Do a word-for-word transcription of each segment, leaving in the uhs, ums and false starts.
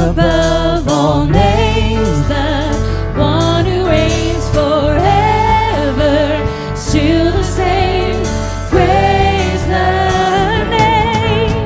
above all names, the one who reigns forever, still the same. Praise the name,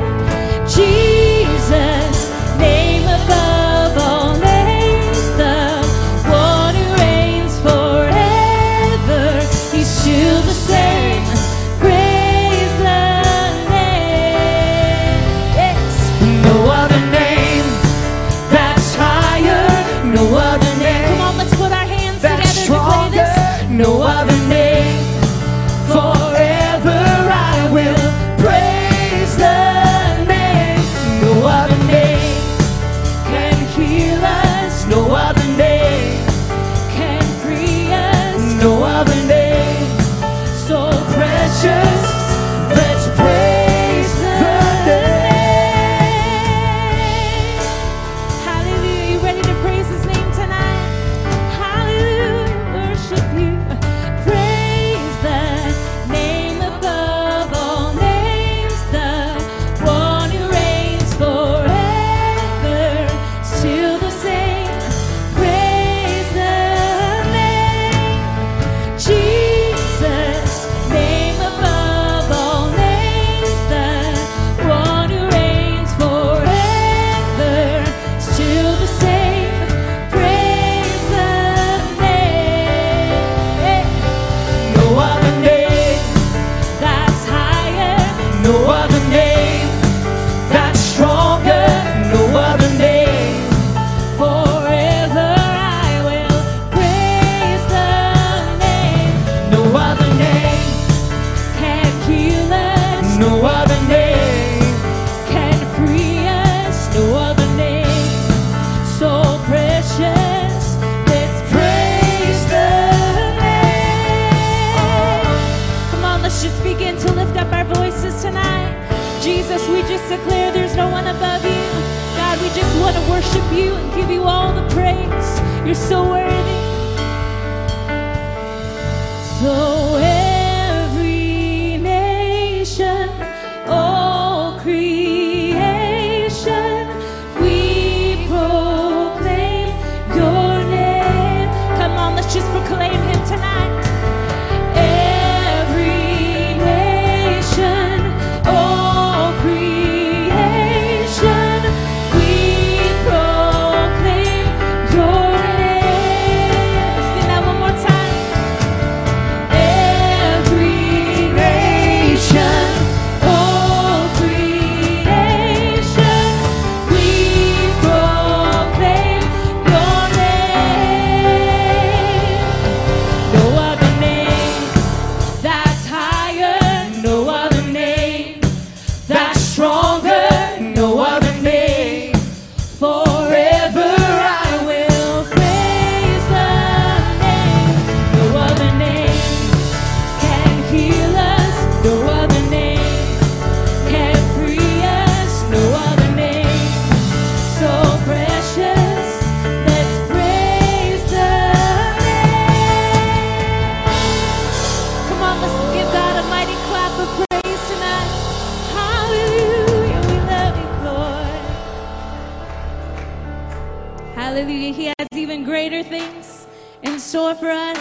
Jesus, name above all names, the one who reigns forever, he's still the same. Praise the name. Yes. No other name that's higher, no other name. Come on, let's put our hands together to play this. No other name, forever I will praise the name. No other name can heal us, no other name can free us, no other name so precious. Let's praise the name. Hallelujah. You ready to praise his name tonight? Hallelujah. Worship you. Praise the name above all names, the one who reigns forever, still the same. Praise the name, Jesus, name above all names, the one who reigns forever, still the same. Praise the name. No other name that's higher, no other name that's stronger, no other name. Forever I will praise the name. No other name can heal us, no other name can free us, no other name so precious. Let's praise the name. Come on, let's just begin to lift up our voices tonight. Jesus, we just declare there's no one above you. God, we just want to worship you and give you all the praise. You're so worthy. So every nation, all creation, we proclaim your name. Come on, let's just proclaim him tonight. Every nation, all creation, we proclaim your name. Sing that one more time. Every nation, all creation, we proclaim your name. No other name that's higher, no other name that's stronger, no other name. Forever I will praise the name. No other name can heal us, no other name can free us, no other name so precious. Let's praise the name. Come on, let's give God a mighty clap of praise tonight. Hallelujah, we love you, Lord. Hallelujah, he has even greater things in store for us.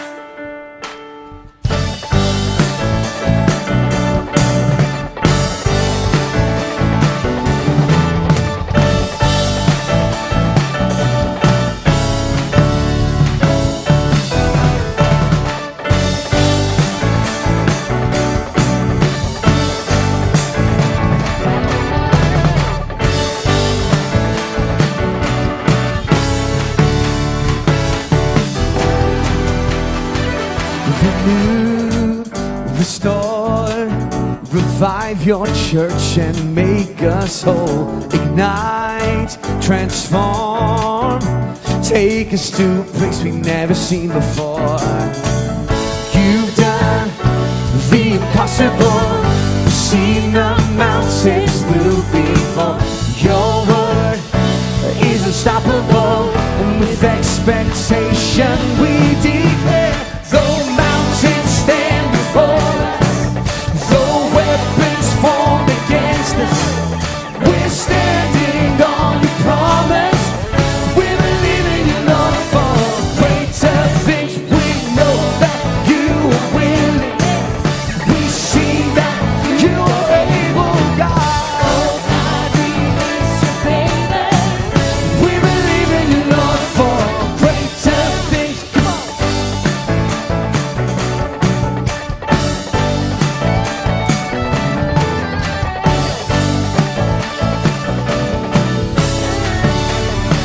Renew, restore, revive your church and make us whole. Ignite, transform, take us to a place we've never seen before. You've done the impossible, we've seen the mountains move before. Your word is unstoppable, and with expectation we declare, though mountains stand before us, though weapons formed against us, we're standing on your promise.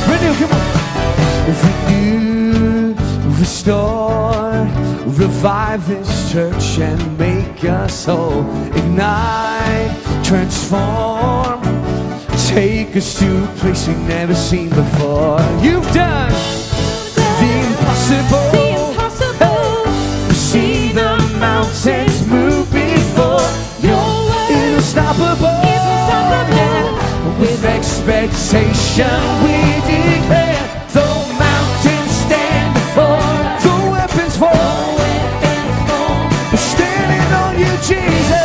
Renew, come on. Renew, restore, revive this church and make us whole. Ignite, transform, take us to a place we've never seen before. You've done the impossible. The impossible. See the mountains move before. You're unstoppable. Yeah. With expectation we declare, though mountains stand before, the weapons fall. We're standing on you, Jesus.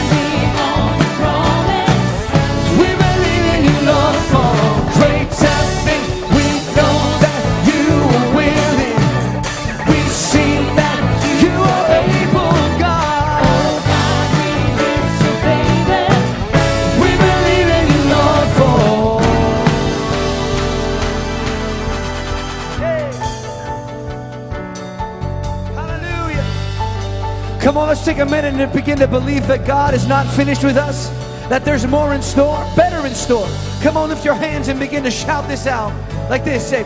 We believe in you, Lord, for greater things. We know that you are willing. We see that you are able, God. We believe in you, Lord, for hallelujah. Come on, let's take a minute and begin to believe that God is not finished with us, that there's more in store, better in store. Come on, lift your hands and begin to shout this out like this. Say,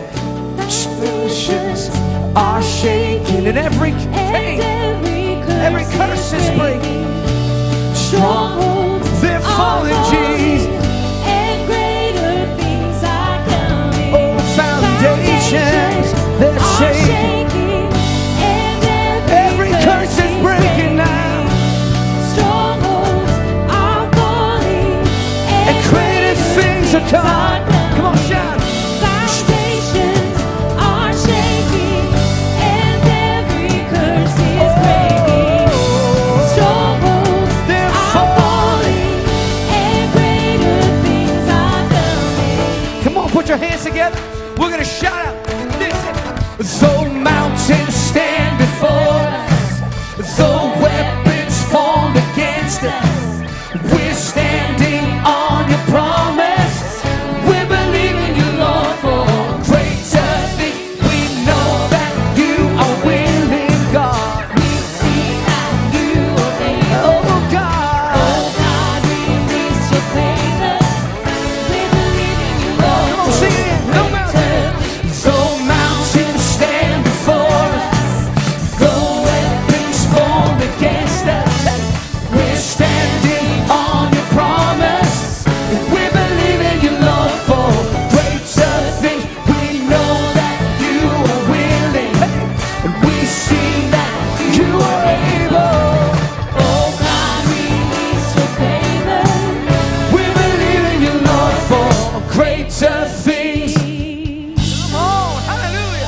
nations are shaking and every chain, every curse is breaking. Strongholds They're are falling, Jesus. and greater things are coming. Oh, foundations, they're are shaking. and Every curse is breaking now. Strongholds are falling, And greater things are coming. Come on, shout. Foundations are shaking, and every curse is breaking. Strongholds They're are falling, and greater things are coming. Come on, put your hands together. We're going to shout out. Listen. Though mountains stand before us, though weapons formed against us, we're standing on your promise. We believe in you, Lord, for greater things. We know that you are willing, God. We see that you are able. Oh, God. Oh God, release your favor. We believe in you, Lord. Come on, sing it. No mountain. Though mountains stand before us, though weapons formed against us, we're standing on your promise. And we believe in you, Lord, for greater things. We know that you are willing, and we see that you are able. Oh God, release your favor. We believe in you, Lord, for greater things. Come on, hallelujah.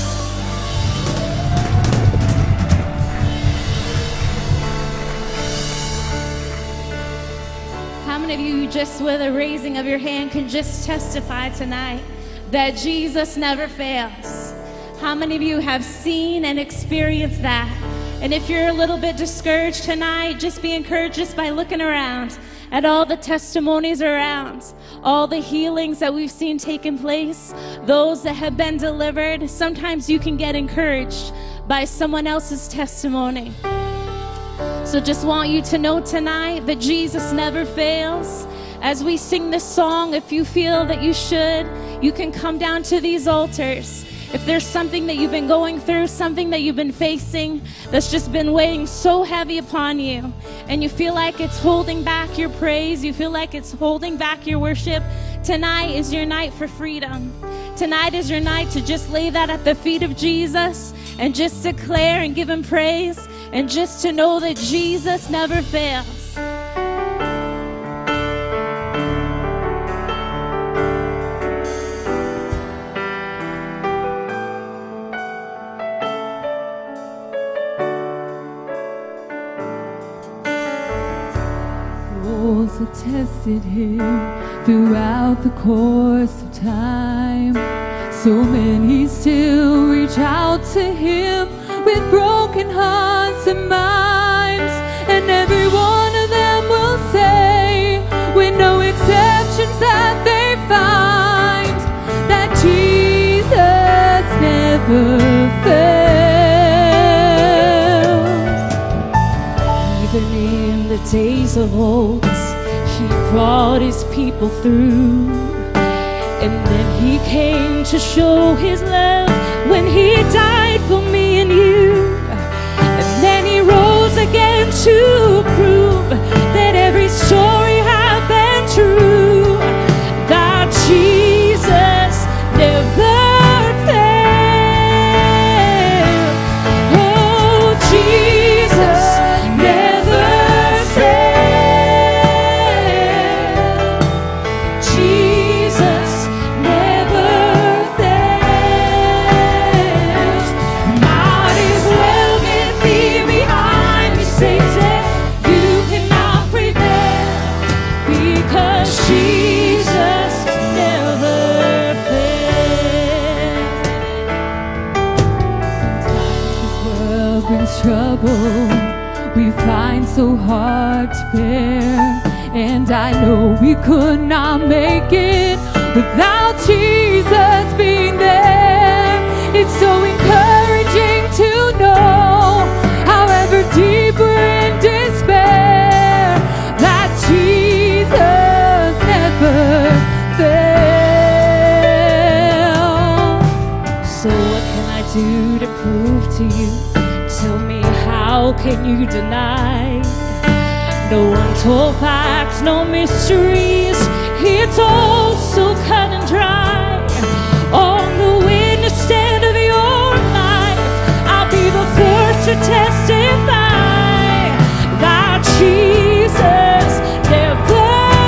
How many of you, just with a raising of your hand, can just testify tonight that Jesus never fails? How many of you have seen and experienced that? And if you're a little bit discouraged tonight, just be encouraged just by looking around at all the testimonies around, all the healings that we've seen taking place, those that have been delivered. Sometimes you can get encouraged by someone else's testimony. So just want you to know tonight that Jesus never fails. As we sing this song, if you feel that you should, you can come down to these altars. If there's something that you've been going through, something that you've been facing that's just been weighing so heavy upon you, and you feel like it's holding back your praise, you feel like it's holding back your worship, tonight is your night for freedom. Tonight is your night to just lay that at the feet of Jesus and just declare and give him praise, and just to know that Jesus never fails. Have tested him throughout the course of time. So many still reach out to him with broken hearts and minds, and every one of them will say, with no exceptions, that they find that Jesus never fails. Even in the days of old, he brought his people through, and then he came to show his love when he died for me and you. And then he rose again to prove that every story had been true, that Jesus never failed. Oh, Jesus never failed. Jesus never fails. Might as well get thee behind me, Satan. You cannot prevail, because Jesus never fails. This world brings trouble we find so hard to bear, and I know we could not make it without Jesus being there. It's so encouraging to know, however deep we're in despair, that Jesus never fails. So what can I do to prove to you? Tell me, how can you deny? No untold facts, no mysteries. It's all so cut and dry. On the witness stand of your life, I'll be the first to testify that Jesus never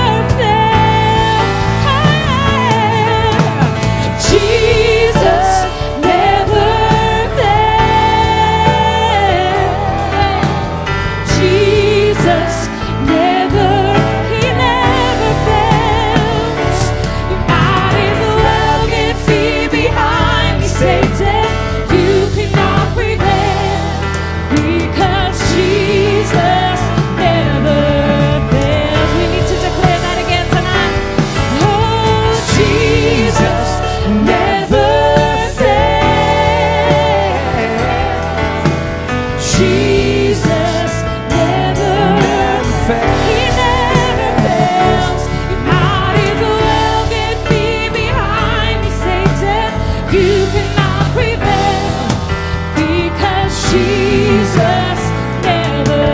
failed. Jesus never failed. Jesus never, he never fails. You might as well get thee behind me, Satan. You cannot prevail, because Jesus never fails. We need to declare that again tonight. Oh, Jesus never fails. Jesus never fails. He never fails. You might as well get thee behind me, Satan. You cannot prevail, because Jesus never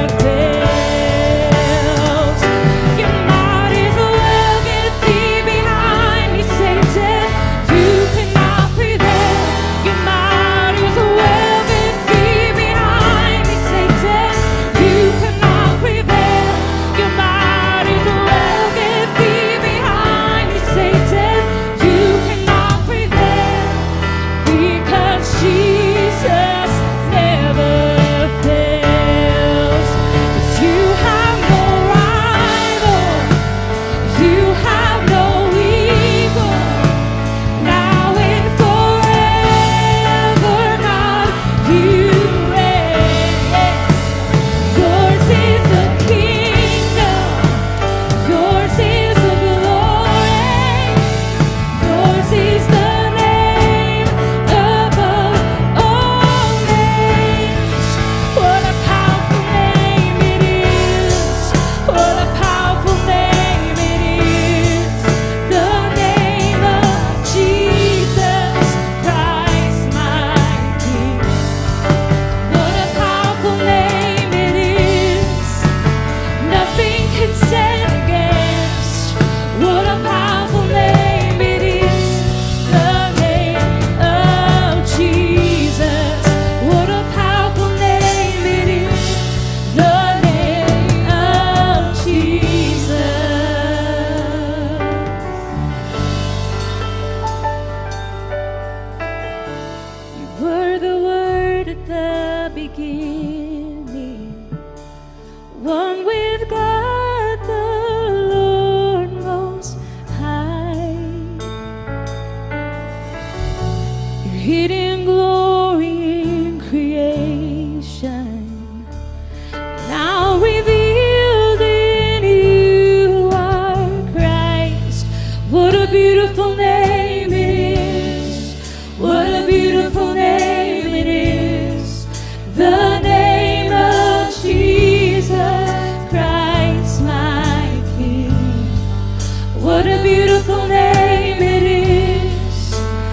fails. You might as well get thee behind me, Satan. You cannot prevail. You might as well get thee behind me, Satan. You cannot prevail. You might as well get thee behind me, Satan. You cannot prevail, because Jesus never fails. 'Cause you have no rival, you have no equal, now and forever, God, you reign. Yours is the kingdom, yours is the glory, yours is the name above all names. What a powerful name it is. What a powerful name it is. The name of Jesus Christ, my King. What a powerful name it is. Nothing can stand against. What a powerful name it is. The name of Jesus. What a powerful name it is. The name of Jesus. You were the Word at the beginning, one with God the Lord Most High. Your hidden glory in creation, now revealed in you are Christ. What a beautiful name it is. What a beautiful name it is. The name of Jesus Christ, my King. What a beautiful name it is.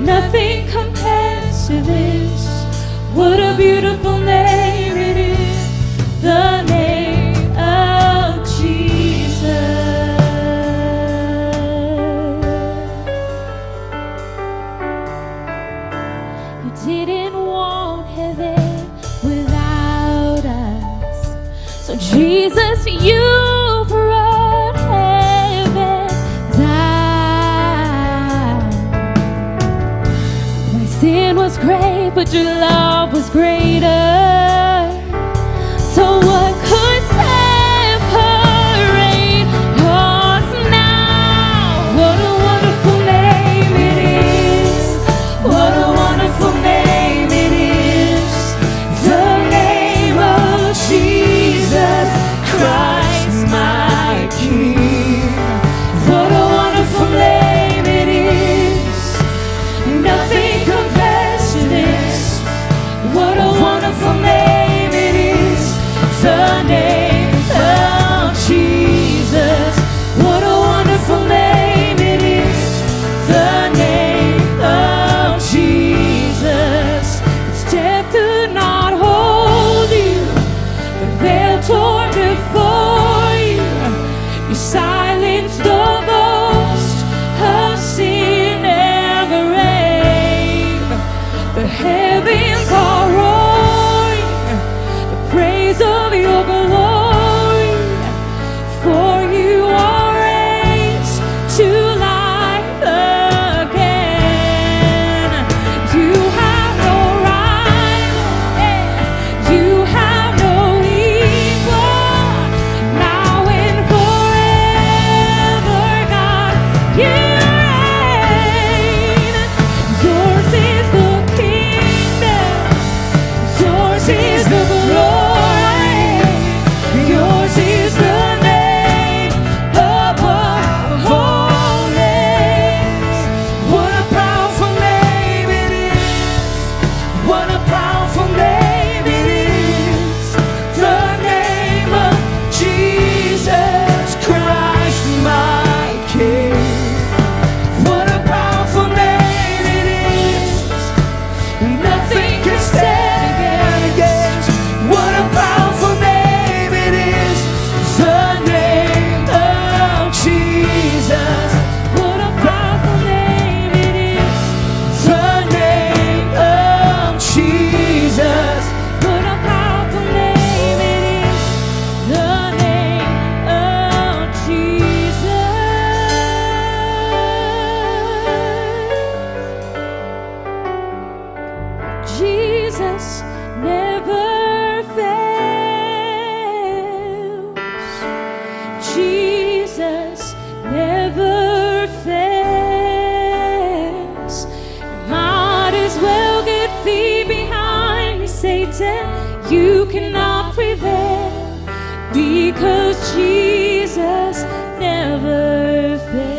Nothing compares to this. What a beautiful name it is, the name of Jesus. You didn't want heaven without us, so Jesus, you brought heaven down. My sin was great, but your love was greater. So what could separate us now? What a wonderful name it is. What a wonderful name it is. The name of Jesus Christ, my King. What a wonderful name it is. Nothing compares to this. What a wonderful name it is, the name of Jesus. What a wonderful name it is, the name of Jesus. Its death could not hold you, the veil torn before you. You silenced the ghost of sin and grave. The heavens are roaring the praise of your glory, for you are raised to life again. You have no rival, you have no equal, now and forever, God, you reign. Yours is the kingdom, yours is the glory, yours is the name above all names. What a powerful name it is. What a powerful name it is. The name of Jesus Christ, my King. What a powerful name it is. Nothing can stand against. What a powerful name it is. The name of Jesus. What a powerful name it is. The name of Jesus. What a powerful name it is. The name of Jesus. Jesus never fails. Jesus never fails. You might as well get thee behind me, Satan. You cannot prevail, because Jesus never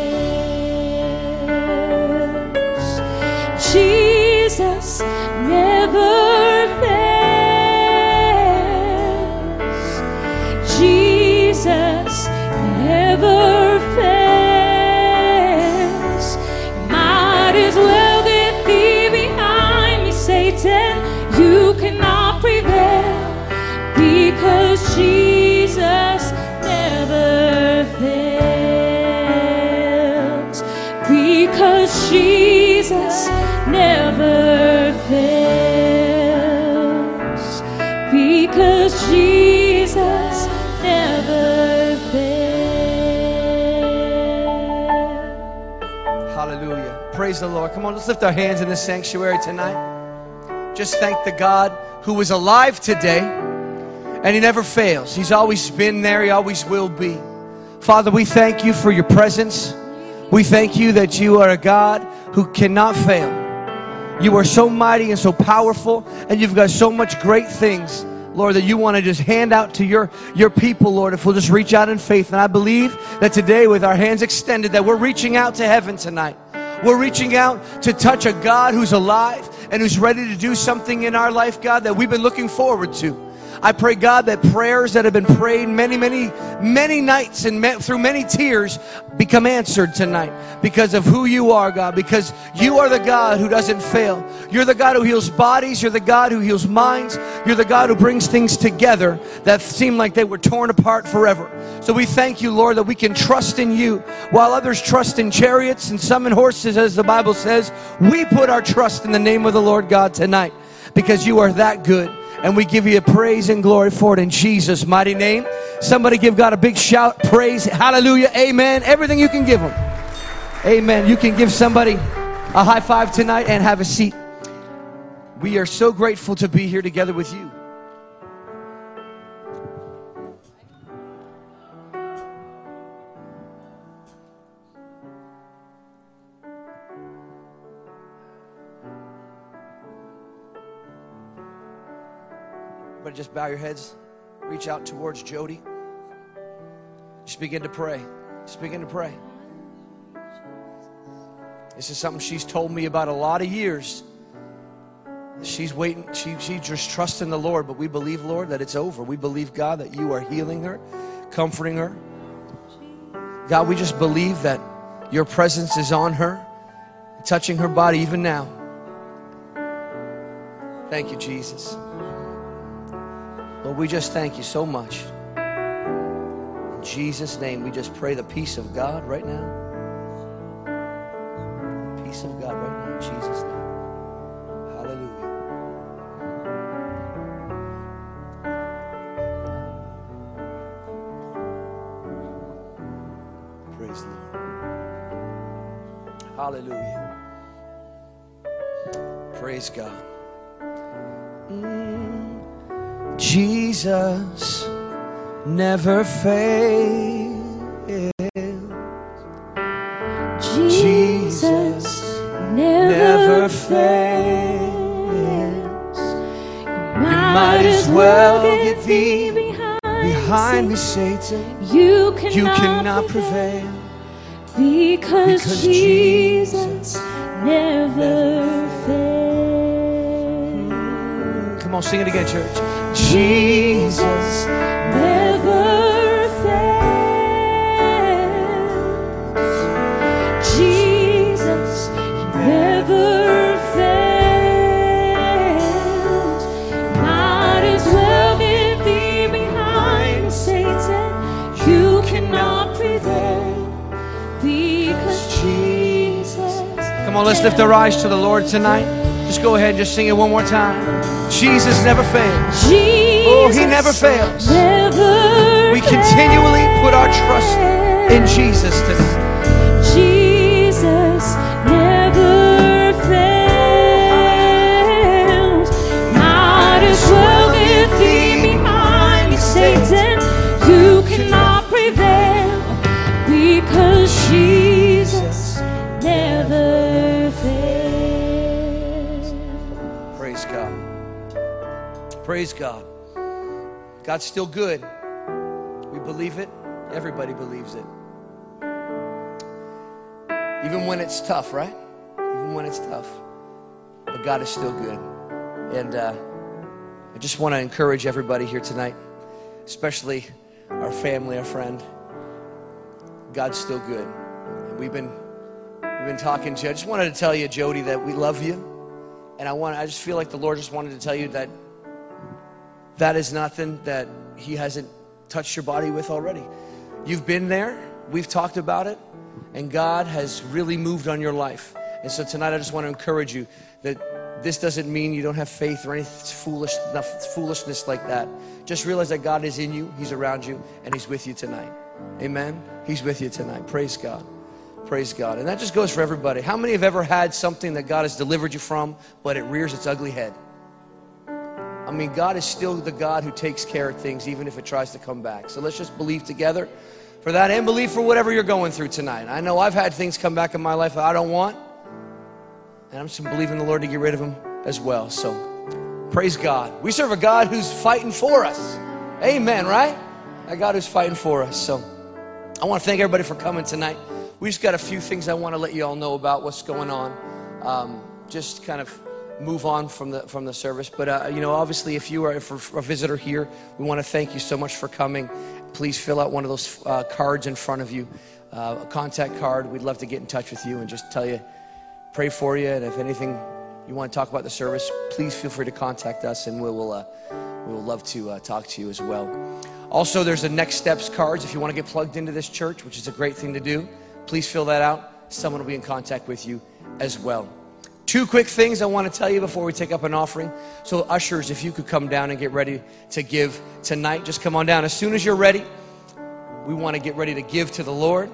fails. Jesus never fails. Jesus never fails. Might as well get thee behind me, Satan. You cannot prevail, because Jesus never fails. Because Jesus never fails. Because Jesus never fails. Hallelujah. Praise the Lord. Come on, let's lift our hands in this sanctuary tonight. Just thank the God who is alive today, and He never fails. He's always been there. He always will be. Father, we thank you for your presence. We thank you that you are a God who cannot fail. You are so mighty and so powerful, and you've got so much great things, Lord, that you want to just hand out to your, your people, Lord, if we'll just reach out in faith. And I believe that today, with our hands extended, that we're reaching out to heaven tonight. We're reaching out to touch a God who's alive and who's ready to do something in our life, God, that we've been looking forward to. I pray, God, that prayers that have been prayed many, many, many nights and met through many tears become answered tonight because of who you are, God, because you are the God who doesn't fail. You're the God who heals bodies. You're the God who heals minds. You're the God who brings things together that seem like they were torn apart forever. So we thank you, Lord, that we can trust in you while others trust in chariots and some in horses, as the Bible says. We put our trust in the name of the Lord God tonight because you are that good. And we give you praise and glory for it in Jesus' mighty name. Somebody give God a big shout, praise, hallelujah, amen. Everything you can give them. Amen. You can give somebody a high five tonight and have a seat. We are so grateful to be here together with you. Just bow your heads. Reach out towards Jody. Just begin to pray. Just begin to pray. This is something she's told me about a lot of years. She's waiting. She, she's just trusting the Lord. But we believe, Lord, that it's over. We believe, God, that you are healing her, comforting her. God, we just believe that your presence is on her, touching her body even now. Thank you, Jesus. Lord, we just thank you so much. In Jesus' name, we just pray the peace of God right now. Peace of God right now, in Jesus' name. Hallelujah. Praise the Lord. Hallelujah. Praise God. Mm. Jesus never fails. Jesus never fails. You might as well get thee behind, behind me, Satan. You cannot, you cannot prevail. Because, because Jesus never fails. Come on, sing it again, church. Jesus never fails. Jesus never fails. Might as well get thee behind, Satan. You cannot prevail because Jesus. Come on, let's lift our eyes to the Lord tonight. Just go ahead and just sing it one more time. Jesus never fails. Jesus oh, he never fails. Never we continually put our trust in Jesus tonight. Jesus never fails. Might as well get thee behind me, Satan. You cannot prevail because Jesus never fails. Praise God. Praise God. God's still good. We believe it. Everybody believes it. Even when it's tough, right? Even when it's tough. But God is still good. And uh, I just want to encourage everybody here tonight, especially our family, our friend. God's still good. And we've been we've been talking to you. I just wanted to tell you, Jody, that we love you. And I want I just feel like the Lord just wanted to tell you that that is nothing that he hasn't touched your body with already. You've been there. We've talked about it. And God has really moved on your life. And so tonight I just want to encourage you that this doesn't mean you don't have faith or any foolish, foolishness like that. Just realize that God is in you. He's around you. And he's with you tonight. Amen. He's with you tonight. Praise God. Praise God. And that just goes for everybody. How many have ever had something that God has delivered you from, but it rears its ugly head? I mean, God is still the God who takes care of things, even if it tries to come back. So let's just believe together for that and believe for whatever you're going through tonight. I know I've had things come back in my life that I don't want, and I'm just believing the Lord to get rid of them as well. So praise God. We serve a God who's fighting for us. Amen, right? A God who's fighting for us. So I want to thank everybody for coming tonight. We just got a few things I want to let you all know about what's going on. Um, just kind of move on from the from the service. But uh, you know, obviously, if you are if a visitor here, we want to thank you so much for coming. Please fill out one of those uh, cards in front of you, uh, a contact card. We'd love to get in touch with you and just tell you, pray for you, and if anything you want to talk about the service, please feel free to contact us, and we will uh, we will love to uh, talk to you as well. Also, there's a Next Steps cards if you want to get plugged into this church, which is a great thing to do. Please fill that out. Someone will be in contact with you as well. Two quick things I want to tell you before we take up an offering. So ushers, if you could come down and get ready to give tonight, just come on down. As soon as you're ready, we want to get ready to give to the Lord,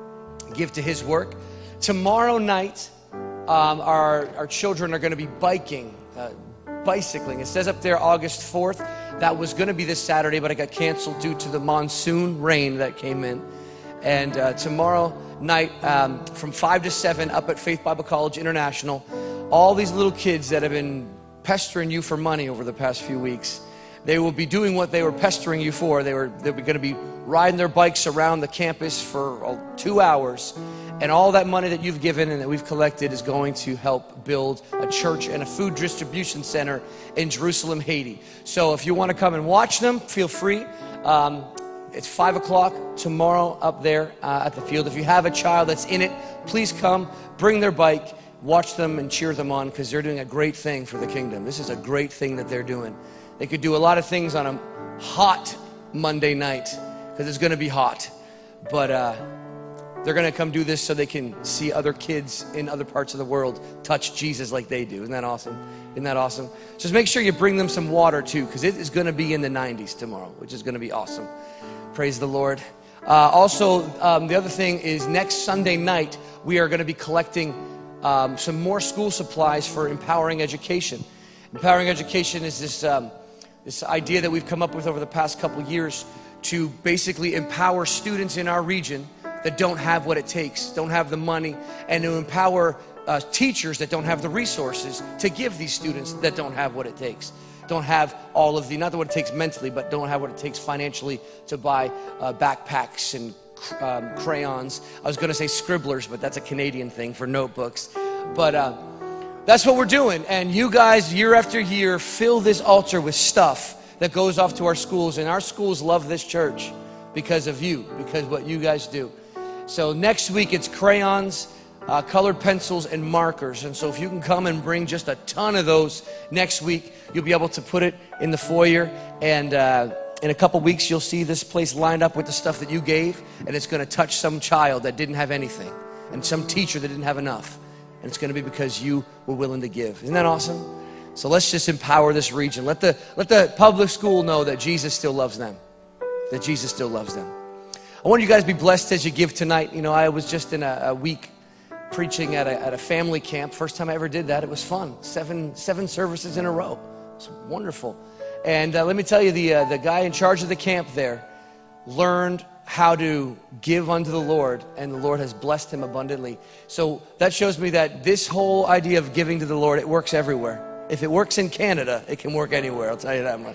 give to His work. Tomorrow night, um, our, our children are going to be biking, uh, bicycling. It says up there August fourth. That was going to be this Saturday, but it got canceled due to the monsoon rain that came in. And uh, tomorrow night um, from five to seven up at Faith Bible College International, all these little kids that have been pestering you for money over the past few weeks, they will be doing what they were pestering you for. They were they're going to be riding their bikes around the campus for uh, two hours. And all that money that you've given and that we've collected is going to help build a church and a food distribution center in Jerusalem, Haiti. So if you want to come and watch them, feel free. Um, It's five o'clock tomorrow up there uh, at the field. If you have a child that's in it, please come, bring their bike, watch them and cheer them on, because they're doing a great thing for the kingdom. This is a great thing that they're doing. They could do a lot of things on a hot Monday night, because it's going to be hot. But uh, they're going to come do this so they can see other kids in other parts of the world touch Jesus like they do. Isn't that awesome? Isn't that awesome? Just make sure you bring them some water too, because it is going to be in the nineties tomorrow, which is going to be awesome. Praise the Lord. Uh, also, um, the other thing is next Sunday night, we are going to be collecting um, some more school supplies for Empowering Education. Empowering Education is this, um, this idea that we've come up with over the past couple years to basically empower students in our region that don't have what it takes, don't have the money, and to empower uh, teachers that don't have the resources to give these students that don't have what it takes. Don't have all of the, not what it takes mentally, but don't have what it takes financially to buy uh, backpacks and um, crayons. I was going to say scribblers, but that's a Canadian thing for notebooks. But uh, that's what we're doing. And you guys, year after year, fill this altar with stuff that goes off to our schools. And our schools love this church because of you, because of what you guys do. So next week, it's crayons, Uh, colored pencils and markers. And so if you can come and bring just a ton of those next week, you'll be able to put it in the foyer. And uh, in a couple weeks, you'll see this place lined up with the stuff that you gave. And it's going to touch some child that didn't have anything, and some teacher that didn't have enough. And it's going to be because you were willing to give. Isn't that awesome? So let's just empower this region. Let the, let the public school know that Jesus still loves them. That Jesus still loves them. I want you guys to be blessed as you give tonight. You know, I was just in a, a week preaching at a, at a family camp. First time I ever did that. It was fun. Seven seven services in a row. It's wonderful. And uh, let me tell you, the uh, the guy in charge of the camp there learned how to give unto the Lord, and the Lord has blessed him abundantly. So that shows me that this whole idea of giving to the Lord, it works everywhere. If it works in Canada, it can work anywhere. I'll tell you that much.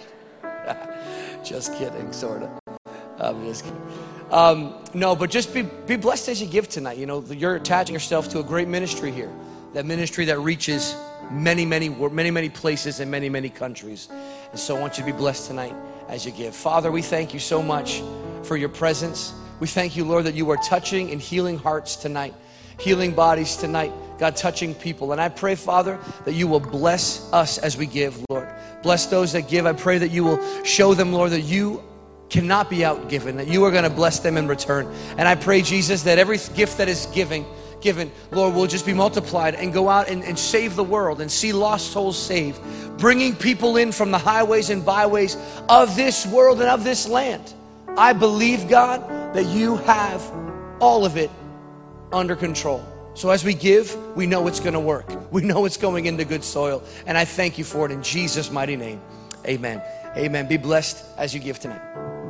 Just kidding, sort of. I'm just kidding. Um, no, but just be, be blessed as you give tonight. You know, you're attaching yourself to a great ministry here. That ministry that reaches many, many, many, many places and many, many countries. And so I want you to be blessed tonight as you give. Father, we thank you so much for your presence. We thank you, Lord, that you are touching and healing hearts tonight. Healing bodies tonight. God, touching people. And I pray, Father, that you will bless us as we give, Lord. Bless those that give. I pray that you will show them, Lord, that you cannot be outgiven, that you are going to bless them in return. And I pray, Jesus, that every gift that is giving, given, Lord, will just be multiplied and go out and, and save the world and see lost souls saved, bringing people in from the highways and byways of this world and of this land. I believe, God, that you have all of it under control. So as we give, we know it's going to work. We know it's going into good soil. And I thank you for it in Jesus' mighty name. Amen. Amen. Be blessed as you give tonight.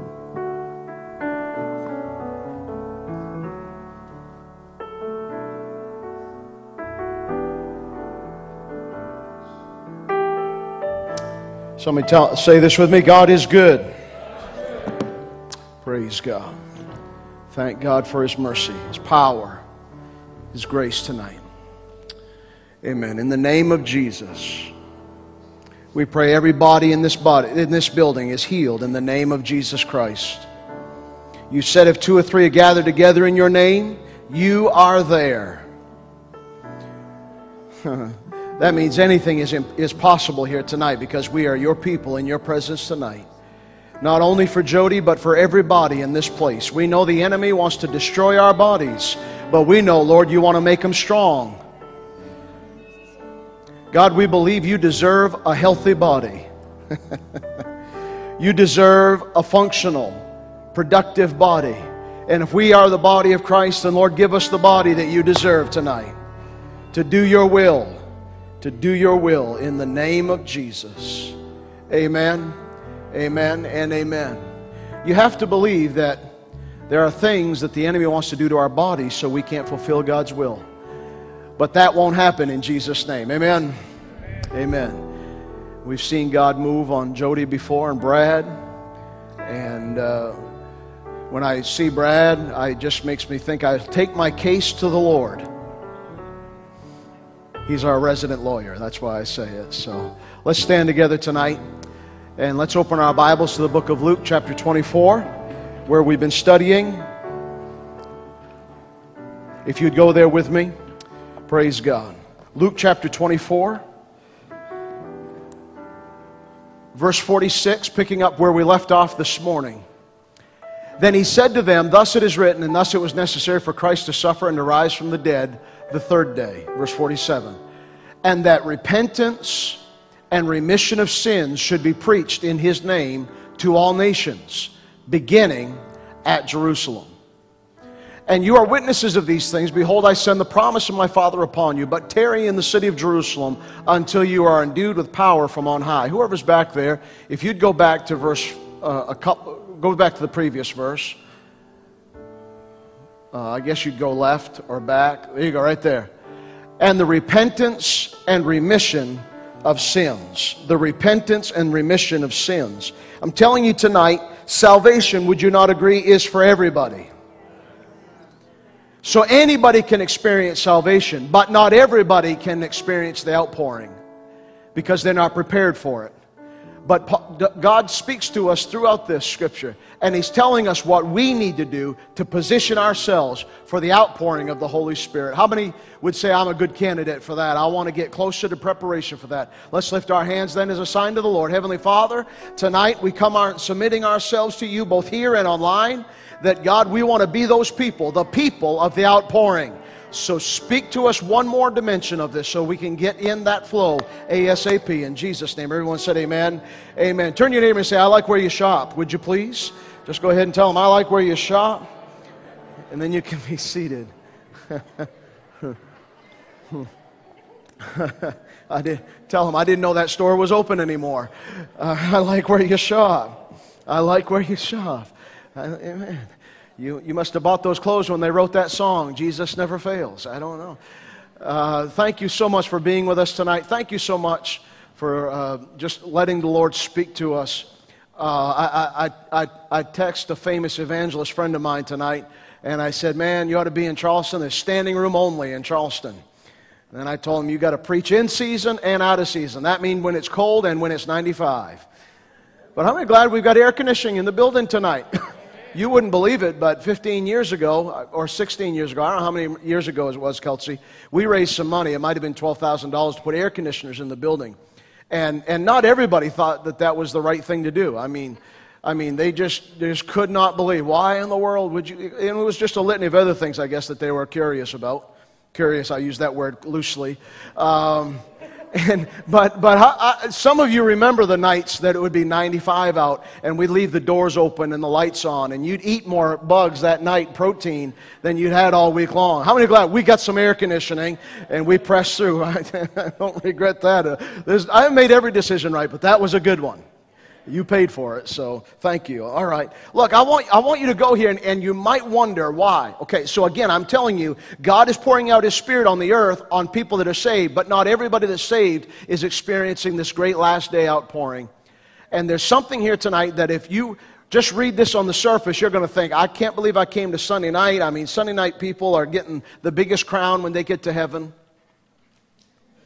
Somebody tell, say this with me. God is good. Praise God. Thank God for His mercy, His power, His grace tonight. Amen. In the name of Jesus, we pray every body in this body, in this building is healed in the name of Jesus Christ. You said if two or three are gathered together in your name, you are there. That means anything is, is possible here tonight because we are your people in your presence tonight. Not only for Jody, but for everybody in this place. We know the enemy wants to destroy our bodies, but we know, Lord, you want to make them strong. God, we believe you deserve a healthy body. You deserve a functional, productive body. And if we are the body of Christ, then Lord, give us the body that you deserve tonight. To do your will. To do your will in the name of Jesus. Amen, amen, and amen. You have to believe that there are things that the enemy wants to do to our bodies so we can't fulfill God's will. But that won't happen in Jesus' name. Amen. Amen. We've seen God move on Jody before and Brad. And uh, when I see Brad, it just makes me think I take my case to the Lord. He's our resident lawyer. That's why I say it. So let's stand together tonight. And let's open our Bibles to the book of Luke chapter twenty-four, where we've been studying. If you'd go there with me. Praise God. Luke chapter twenty-four, verse forty-six, picking up where we left off this morning. Then he said to them, thus it is written, and thus it was necessary for Christ to suffer and to rise from the dead the third day. Verse forty-seven. And that repentance and remission of sins should be preached in his name to all nations, beginning at Jerusalem. And you are witnesses of these things. Behold, I send the promise of my Father upon you, but tarry in the city of Jerusalem until you are endued with power from on high. Whoever's back there, if you'd go back to verse, uh, a couple, go back to the previous verse. Uh, I guess you'd go left or back. There you go, right there. And the repentance and remission of sins. The repentance and remission of sins. I'm telling you tonight, salvation, would you not agree, is for everybody. So anybody can experience salvation, but not everybody can experience the outpouring because they're not prepared for it. But God speaks to us throughout this scripture, and He's telling us what we need to do to position ourselves for the outpouring of the Holy Spirit. How many would say, I'm a good candidate for that? I want to get closer to preparation for that. Let's lift our hands then as a sign to the Lord. Heavenly Father, tonight we come our, submitting ourselves to you both here and online. That God, we want to be those people, the people of the outpouring. So speak to us one more dimension of this so we can get in that flow ASAP. In Jesus' name, everyone said amen. Amen. Turn your neighbor and say, I like where you shop. Would you please? Just go ahead and tell them, I like where you shop. And then you can be seated. I did tell them I didn't know that store was open anymore. Uh, I like where you shop. I like where you shop. Amen. You, you must have bought those clothes when they wrote that song, Jesus Never Fails. I don't know. Uh, thank you so much for being with us tonight. Thank you so much for uh, just letting the Lord speak to us. Uh, I, I, I, I text a famous evangelist friend of mine tonight, and I said, man, you ought to be in Charleston. There's standing room only in Charleston. And then I told him, you got to preach in season and out of season. That means when it's cold and when it's ninety-five. But I'm glad we've got air conditioning in the building tonight. You wouldn't believe it, but fifteen years ago, or sixteen years ago, I don't know how many years ago it was, Kelsey, we raised some money. It might have been twelve thousand dollars to put air conditioners in the building. And and not everybody thought that that was the right thing to do. I mean, I mean, they just, they just could not believe. Why in the world would you? And it was just a litany of other things, I guess, that they were curious about. Curious, I use that word loosely. Um, And, but but I, some of you remember the nights that it would be ninety-five out and we'd leave the doors open and the lights on and you'd eat more bugs that night, protein, than you'd had all week long. How many are glad we got some air conditioning and we pressed through? I don't regret that. Uh, I haven't made every decision right, but that was a good one. You paid for it, so thank you. All right. Look, I want I want you to go here, and, and you might wonder why. Okay, so again, I'm telling you, God is pouring out His Spirit on the earth on people that are saved, but not everybody that's saved is experiencing this great last day outpouring. And there's something here tonight that if you just read this on the surface, you're going to think, I can't believe I came to Sunday night. I mean, Sunday night people are getting the biggest crown when they get to heaven.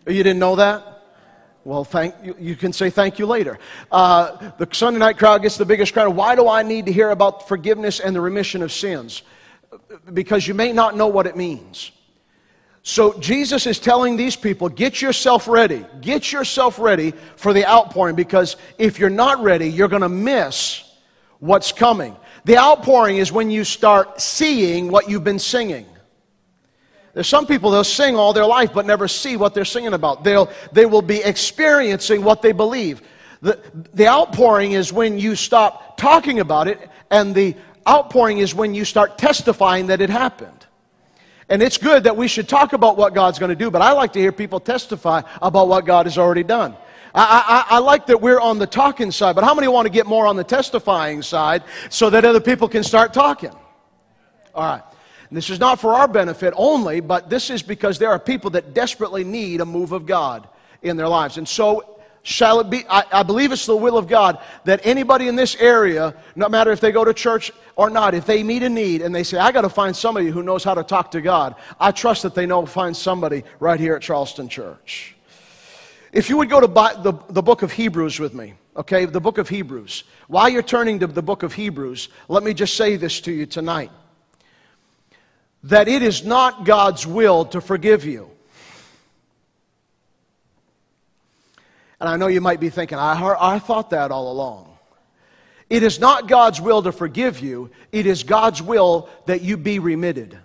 You didn't know that? Well, thank you, you can say thank you later. Uh, the Sunday night crowd gets the biggest crowd. Why do I need to hear about forgiveness and the remission of sins? Because you may not know what it means. So Jesus is telling these people, get yourself ready. Get yourself ready for the outpouring, because if you're not ready, you're going to miss what's coming. The outpouring is when you start seeing what you've been singing. There's some people, they'll sing all their life but never see what they're singing about. They'll, they will be experiencing what they believe. The, the outpouring is when you stop talking about it, and the outpouring is when you start testifying that it happened. And it's good that we should talk about what God's going to do, but I like to hear people testify about what God has already done. I, I, I like that we're on the talking side, but how many want to get more on the testifying side so that other people can start talking? All right. And this is not for our benefit only, but this is because there are people that desperately need a move of God in their lives. And so, shall it be, I, I believe it's the will of God that anybody in this area, no matter if they go to church or not, if they meet a need and they say, I got to find somebody who knows how to talk to God, I trust that they know find somebody right here at Charleston Church. If you would go to the, the book of Hebrews with me, okay, the book of Hebrews. While you're turning to the book of Hebrews, let me just say this to you tonight. That it is not God's will to forgive you. And I know you might be thinking, I, I thought that all along. It is not God's will to forgive you. It is God's will that you be remitted.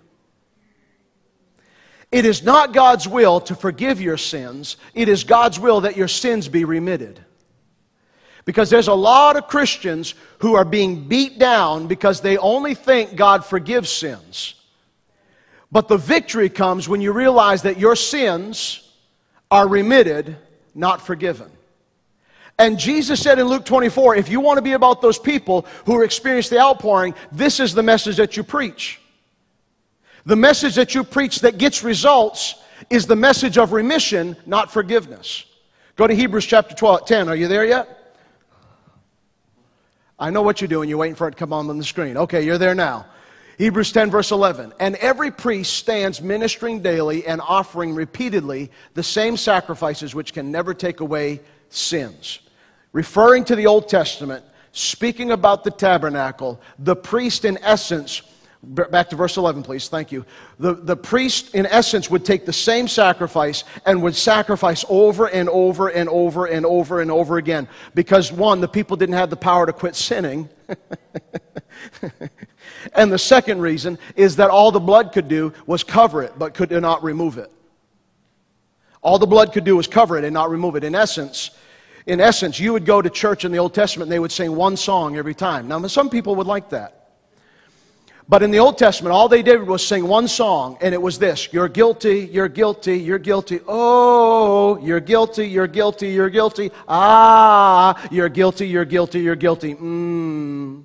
It is not God's will to forgive your sins. It is God's will that your sins be remitted. Because there's a lot of Christians who are being beat down because they only think God forgives sins. But the victory comes when you realize that your sins are remitted, not forgiven. And Jesus said in Luke twenty-four, if you want to be about those people who experience the outpouring, this is the message that you preach. The message that you preach that gets results is the message of remission, not forgiveness. Go to Hebrews chapter twelve, ten. Are you there yet? I know what you're doing. You're waiting for it to come on on the screen. Okay, you're there now. Hebrews ten, verse eleven. And every priest stands ministering daily and offering repeatedly the same sacrifices which can never take away sins. Referring to the Old Testament, speaking about the tabernacle, the priest in essence, back to verse eleven please, thank you. The, the priest in essence would take the same sacrifice and would sacrifice over and over and over and over and over again. Because one, the people didn't have the power to quit sinning. And the second reason is that all the blood could do was cover it, but could not remove it. All the blood could do was cover it and not remove it. In essence, in essence, you would go to church in the Old Testament and they would sing one song every time. Now, some people would like that. But in the Old Testament, all they did was sing one song, and it was this: you're guilty, you're guilty, you're guilty. Oh, you're guilty, you're guilty, you're guilty. Ah, you're guilty, you're guilty, you're guilty. Mmm.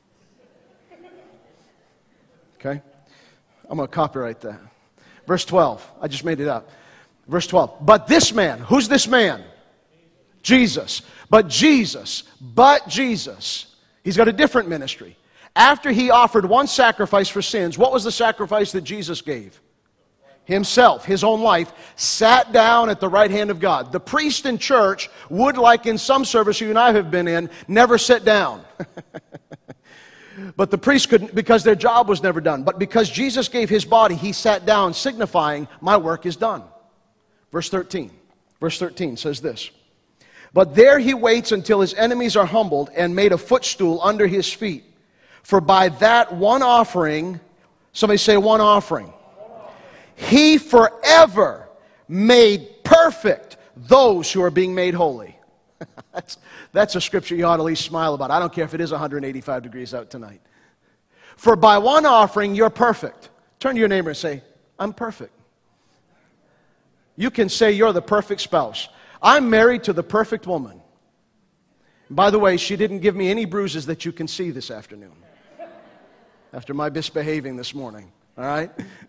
Okay? I'm going to copyright that. Verse twelve. I just made it up. Verse twelve. But this man, who's this man? Jesus. But Jesus, but Jesus, he's got a different ministry. After he offered one sacrifice for sins, what was the sacrifice that Jesus gave? Himself, his own life, sat down at the right hand of God. The priest in church would, like in some service you and I have been in, never sit down. But the priest couldn't, because their job was never done. But because Jesus gave his body, he sat down, signifying, my work is done. Verse thirteen. Verse thirteen says this: but there he waits until his enemies are humbled and made a footstool under his feet. For by that one offering, somebody say one offering, he forever made perfect those who are being made holy. That's, that's a scripture you ought to at least smile about. I don't care if it is one hundred eighty-five degrees out tonight. For by one offering, you're perfect. Turn to your neighbor and say, I'm perfect. You can say you're the perfect spouse. I'm married to the perfect woman. And by the way, she didn't give me any bruises that you can see this afternoon after my misbehaving this morning. All right?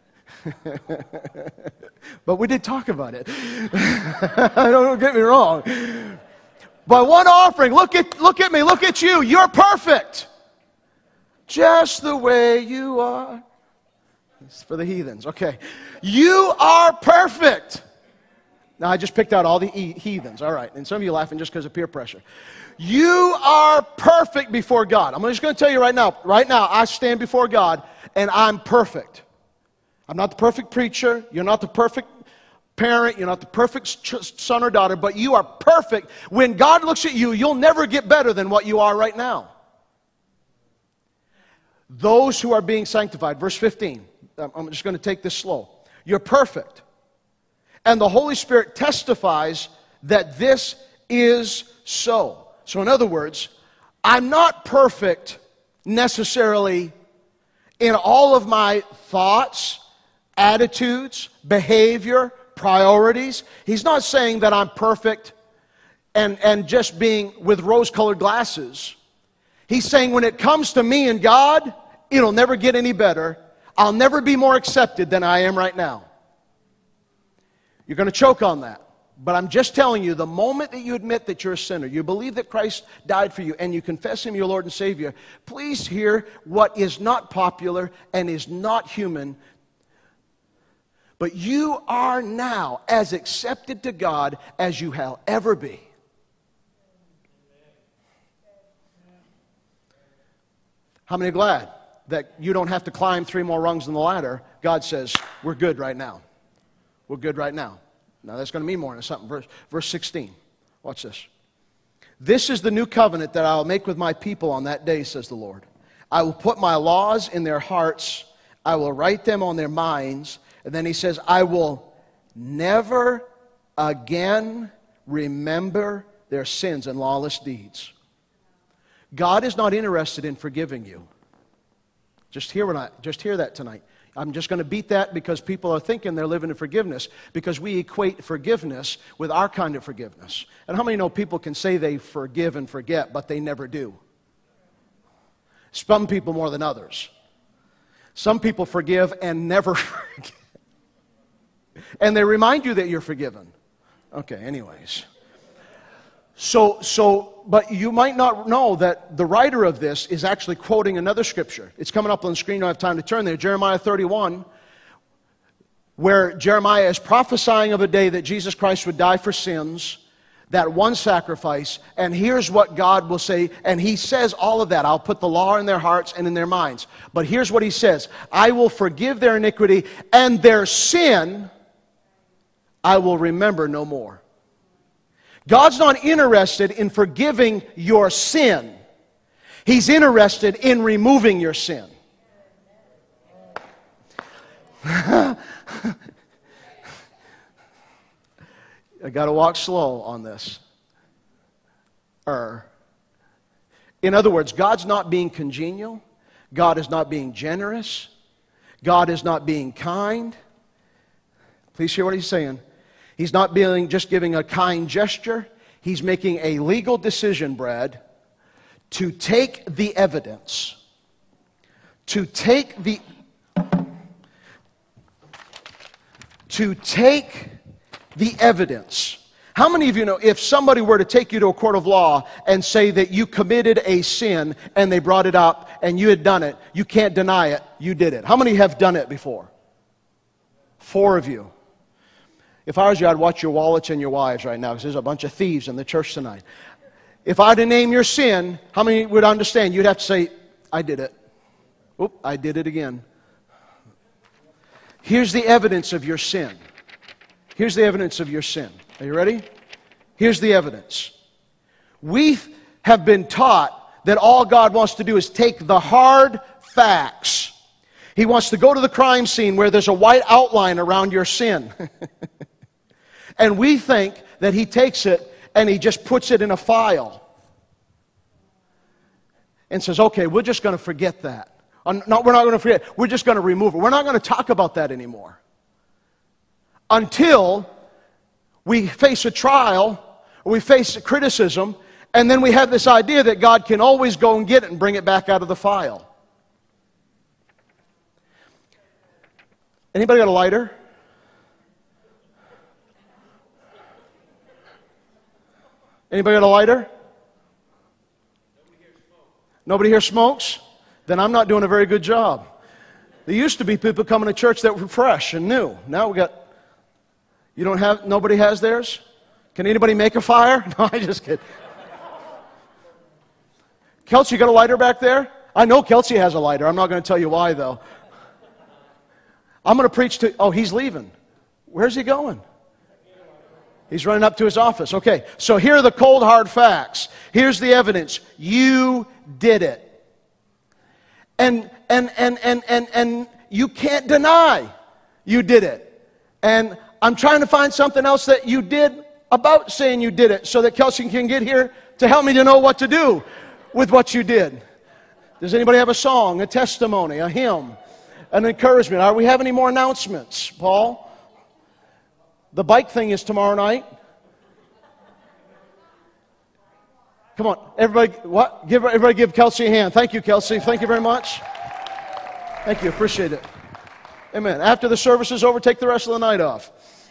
But we did talk about it. Don't get me wrong. By one offering, look at, look at me, look at you. You're perfect. Just the way you are. It's for the heathens. Okay. You are perfect. Now, I just picked out all the heathens. All right. And some of you laughing just because of peer pressure. You are perfect before God. I'm just going to tell you right now. Right now, I stand before God, and I'm perfect. I'm not the perfect preacher. You're not the perfect parent. You're not the perfect son or daughter. But you are perfect. When God looks at you, you'll never get better than what you are right now. Those who are being sanctified. Verse fifteen. I'm just going to take this slow. You're perfect. And the Holy Spirit testifies that this is so. So in other words, I'm not perfect necessarily in all of my thoughts, attitudes, behavior, priorities. He's not saying that I'm perfect and, and just being with rose-colored glasses. He's saying when it comes to me and God, it'll never get any better. I'll never be more accepted than I am right now. You're going to choke on that. But I'm just telling you, the moment that you admit that you're a sinner, you believe that Christ died for you, and you confess Him your Lord and Savior, please hear what is not popular and is not human. But you are now as accepted to God as you will ever be. How many are glad that you don't have to climb three more rungs in the ladder? God says, we're good right now. We're good right now. Now that's going to mean more than something. Verse, verse sixteen. Watch this. This is the new covenant that I will make with my people on that day, says the Lord. I will put my laws in their hearts. I will write them on their minds. And then He says, I will never again remember their sins and lawless deeds. God is not interested in forgiving you. Just hear, what I, just hear that tonight. I'm just going to beat that because people are thinking they're living in forgiveness because we equate forgiveness with our kind of forgiveness. And how many know people can say they forgive and forget, but they never do? Some people more than others. Some people forgive and never forget. And they remind you that you're forgiven. Okay, anyways. So, so, but you might not know that the writer of this is actually quoting another scripture. It's coming up on the screen. I don't have time to turn there. Jeremiah thirty-one, where Jeremiah is prophesying of a day that Jesus Christ would die for sins, that one sacrifice, and here's what God will say, and He says all of that. I'll put the law in their hearts and in their minds. But here's what He says. I will forgive their iniquity, and their sin I will remember no more. God's not interested in forgiving your sin. He's interested in removing your sin. I got to walk slow on this. Er. In other words, God's not being congenial. God is not being generous. God is not being kind. Please hear what He's saying. He's not being just giving a kind gesture. He's making a legal decision, Brad, to take the evidence. To take the... To take the evidence. How many of you know if somebody were to take you to a court of law and say that you committed a sin and they brought it up and you had done it, you can't deny it, you did it. How many have done it before? Four of you. If I was you, I'd watch your wallets and your wives right now because there's a bunch of thieves in the church tonight. If I had to name your sin, how many would understand? You'd have to say, I did it. Oop, I did it again. Here's the evidence of your sin. Here's the evidence of your sin. Are you ready? Here's the evidence. We have been taught that all God wants to do is take the hard facts. He wants to go to the crime scene where there's a white outline around your sin. And we think that He takes it and He just puts it in a file. And says, okay, we're just going to forget that. No, we're not going to forget. We're just going to remove it. We're not going to talk about that anymore. Until we face a trial, or we face a criticism, and then we have this idea that God can always go and get it and bring it back out of the file. Anybody got a lighter? Anybody got a lighter? Nobody here smokes? Then I'm not doing a very good job. There used to be people coming to church that were fresh and new. Now we got... You don't have, nobody has theirs? Can anybody make a fire? No, I just kidding. Kelsey, you got a lighter back there? I know Kelsey has a lighter. I'm not going to tell you why, though. I'm going to preach to, oh, he's leaving. Where's he going? He's running up to his office. Okay, so here are the cold, hard facts. Here's the evidence. You did it. And, and, and, and, and, and you can't deny you did it. And I'm trying to find something else that you did about saying you did it so that Kelsey can get here to help me to know what to do with what you did. Does anybody have a song, a testimony, a hymn, an encouragement? Are we having any more announcements, Paul? The bike thing is tomorrow night. Come on, everybody, what? Give, everybody give Kelsey a hand. Thank you, Kelsey. Thank you very much. Thank you, appreciate it. Amen. After the service is over, take the rest of the night off.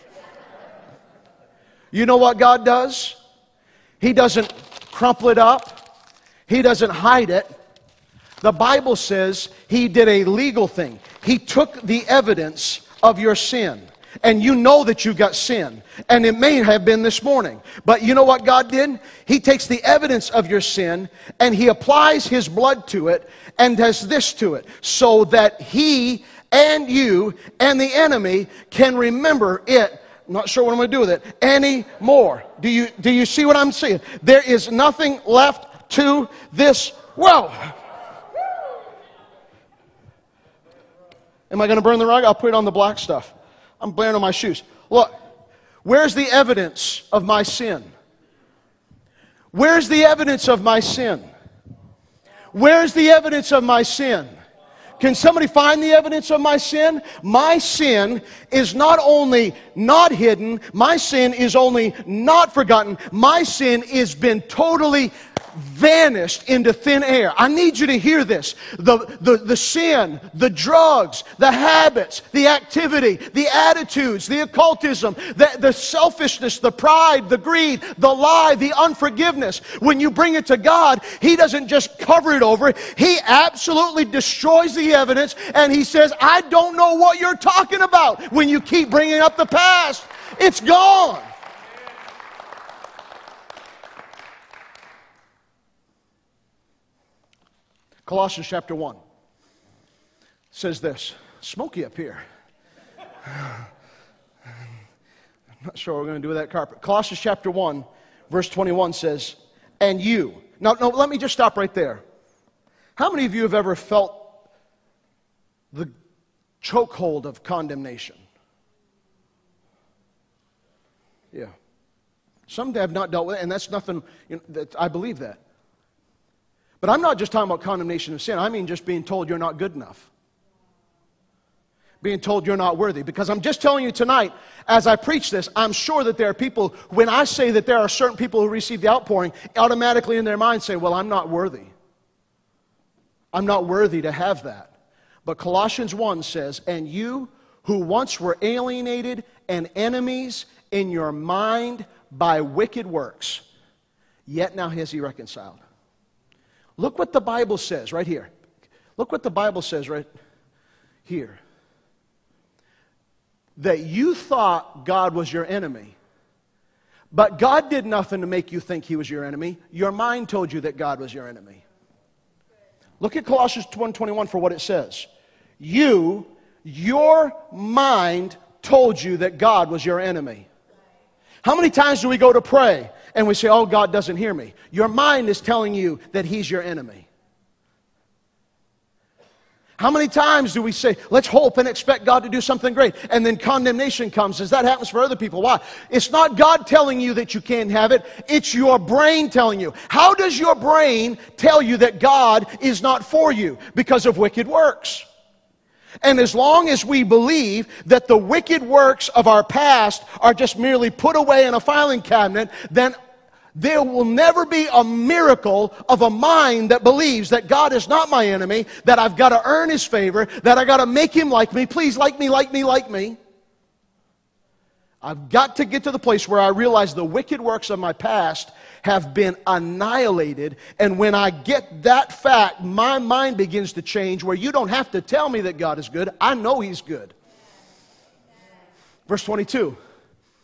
You know what God does? He doesn't crumple it up. He doesn't hide it. The Bible says He did a legal thing. He took the evidence of your sin. And you know that you got sin. And it may have been this morning. But you know what God did? He takes the evidence of your sin and He applies His blood to it and does this to it. So that He and you and the enemy can remember it. I'm not sure what I'm going to do with it anymore. Do you, do you see what I'm saying? There is nothing left to this world. Am I going to burn the rug? I'll put it on the black stuff. I'm blaring on my shoes. Look, where's the evidence of my sin? Where's the evidence of my sin? Where's the evidence of my sin? Can somebody find the evidence of my sin? My sin is not only not hidden, my sin is only not forgotten, my sin has been totally vanished into thin air. I need you to hear this. The, the, the sin, the drugs, the habits, the activity, the attitudes, the occultism, the, the selfishness, the pride, the greed, the lie, the unforgiveness. When you bring it to God, He doesn't just cover it over. He absolutely destroys the evidence and He says, I don't know what you're talking about when you keep bringing up the past. It's gone. Colossians chapter one says this. Smoky up here. I'm not sure what we're going to do with that carpet. Colossians chapter one, verse twenty-one says, and you. Now, no, let me just stop right there. How many of you have ever felt the chokehold of condemnation? Yeah. Some have not dealt with it, and that's nothing, you know, that, I believe that. But I'm not just talking about condemnation of sin. I mean just being told you're not good enough. Being told you're not worthy. Because I'm just telling you tonight, as I preach this, I'm sure that there are people, when I say that there are certain people who receive the outpouring, automatically in their mind say, well, I'm not worthy. I'm not worthy to have that. But Colossians one says, and you who once were alienated and enemies in your mind by wicked works, yet now has He reconciled. Look what the Bible says right here. Look what the Bible says right here. That you thought God was your enemy. But God did nothing to make you think He was your enemy. Your mind told you that God was your enemy. Look at Colossians one twenty-one for what it says. You, your mind told you that God was your enemy. How many times do we go to pray and we say, oh, God doesn't hear me? Your mind is telling you that He's your enemy. How many times do we say, let's hope and expect God to do something great, and then condemnation comes, as that happens for other people? Why? It's not God telling you that you can't have it. It's your brain telling you. How does your brain tell you that God is not for you? Because of wicked works. And as long as we believe that the wicked works of our past are just merely put away in a filing cabinet, then there will never be a miracle of a mind that believes that God is not my enemy, that I've got to earn His favor, that I've got to make Him like me. Please like me, like me, like me. I've got to get to the place where I realize the wicked works of my past have been annihilated. And when I get that fact, my mind begins to change, where you don't have to tell me that God is good. I know He's good. Verse twenty-two.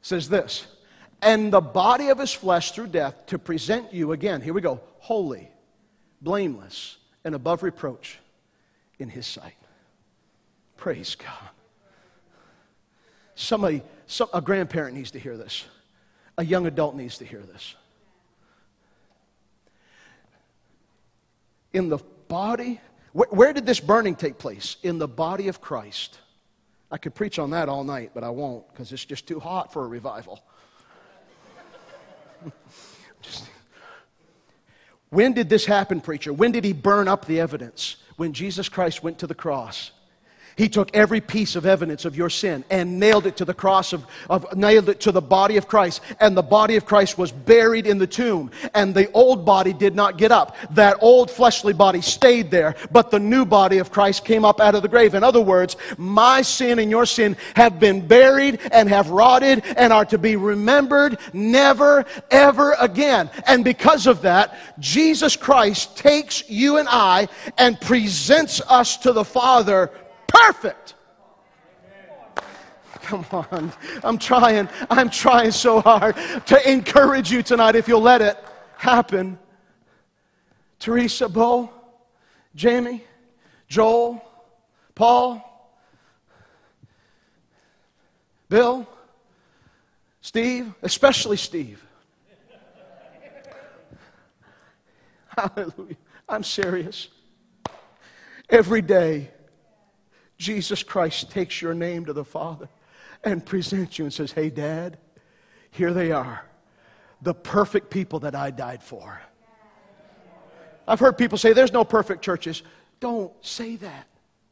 says this, and the body of his flesh through death to present you, again, here we go, holy, blameless, and above reproach in his sight. Praise God. Somebody, some, a grandparent needs to hear this. A young adult needs to hear this. In the body, wh- where did this burning take place? In the body of Christ. I could preach on that all night, but I won't because it's just too hot for a revival. just, when did this happen, preacher? When did he burn up the evidence? When Jesus Christ went to the cross. He took every piece of evidence of your sin and nailed it to the cross of, of, nailed it to the body of Christ. And the body of Christ was buried in the tomb. And the old body did not get up. That old fleshly body stayed there. But the new body of Christ came up out of the grave. In other words, my sin and your sin have been buried and have rotted and are to be remembered never, ever again. And because of that, Jesus Christ takes you and I and presents us to the Father perfect. Come on. I'm trying. I'm trying so hard to encourage you tonight if you'll let it happen. Teresa, Bo, Jamie, Joel, Paul, Bill, Steve, especially Steve. Hallelujah. I'm serious. Every day, Jesus Christ takes your name to the Father and presents you and says, hey, Dad, here they are, the perfect people that I died for. I've heard people say, there's no perfect churches. Don't say that.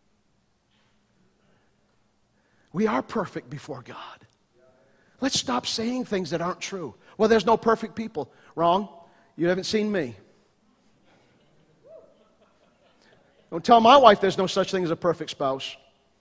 We are perfect before God. Let's stop saying things that aren't true. Well, there's no perfect people. Wrong. You haven't seen me. Don't tell my wife there's no such thing as a perfect spouse.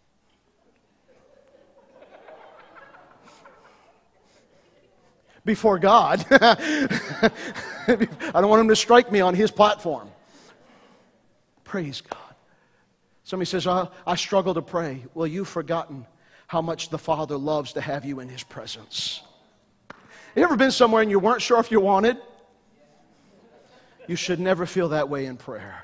Before God. I don't want him to strike me on his platform. Praise God. Somebody says, oh, I struggle to pray. Well, you've forgotten how much the Father loves to have you in his presence. You ever been somewhere and you weren't sure if you wanted? You should never feel that way in prayer.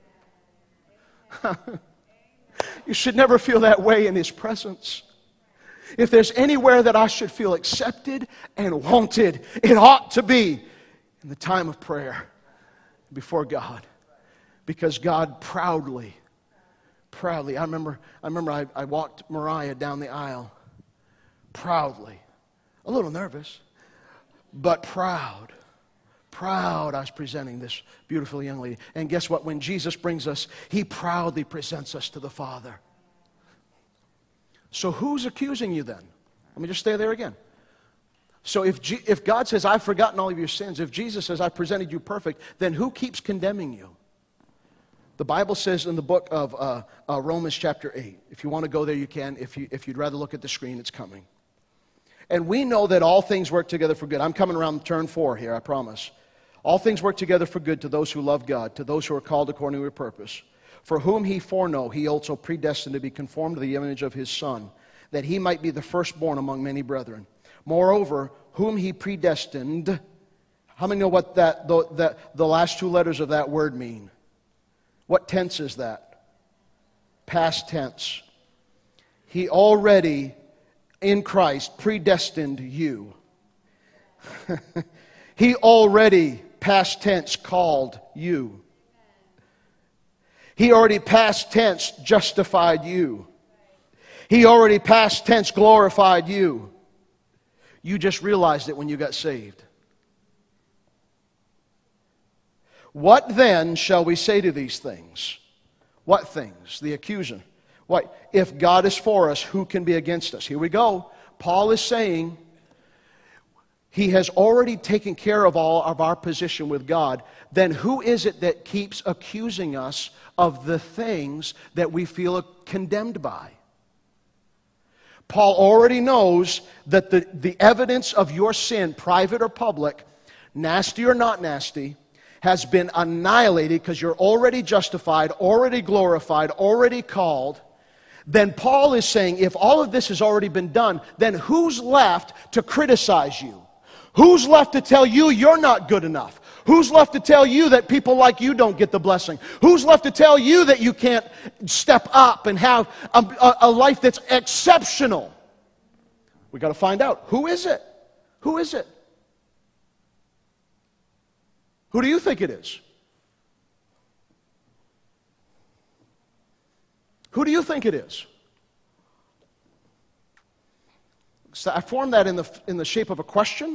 You should never feel that way in his presence. If there's anywhere that I should feel accepted and wanted, it ought to be in the time of prayer before God. Because God proudly, proudly, I remember I remember I, I walked Mariah down the aisle, proudly, a little nervous, but proud. Proud I was presenting this beautiful young lady. And guess what? When Jesus brings us, he proudly presents us to the Father. So who's accusing you then? Let me just stay there again. So if, G- if God says, I've forgotten all of your sins, if Jesus says, I presented you perfect, then who keeps condemning you? The Bible says in the book of uh, uh, Romans chapter eight, if you want to go there, you can. If, you, if you'd rather look at the screen, it's coming. And we know that all things work together for good. I'm coming around turn four here, I promise. All things work together for good to those who love God, to those who are called according to his purpose. For whom he foreknow, he also predestined to be conformed to the image of his Son, that he might be the firstborn among many brethren. Moreover, whom he predestined, how many know what that the, that, the last two letters of that word mean? What tense is that? Past tense. He already, in Christ, predestined you. He already, past tense, called you. He already past tense justified you. He already past tense glorified you. You just realized it when you got saved. What then shall we say to these things? What things? The accuser. What? If God is for us, who can be against us? Here we go. Paul is saying he has already taken care of all of our position with God. Then who is it that keeps accusing us of the things that we feel condemned by? Paul already knows that the, the evidence of your sin, private or public, nasty or not nasty, has been annihilated because you're already justified, already glorified, already called. then Paul is saying, if all of this has already been done, then who's left to criticize you? Who's left to tell you you're not good enough? Who's left to tell you that people like you don't get the blessing? Who's left to tell you that you can't step up and have a, a, a life that's exceptional? We got to find out. Who is it? Who is it? Who do you think it is? Who do you think it is? So I formed that in the, in the shape of a question.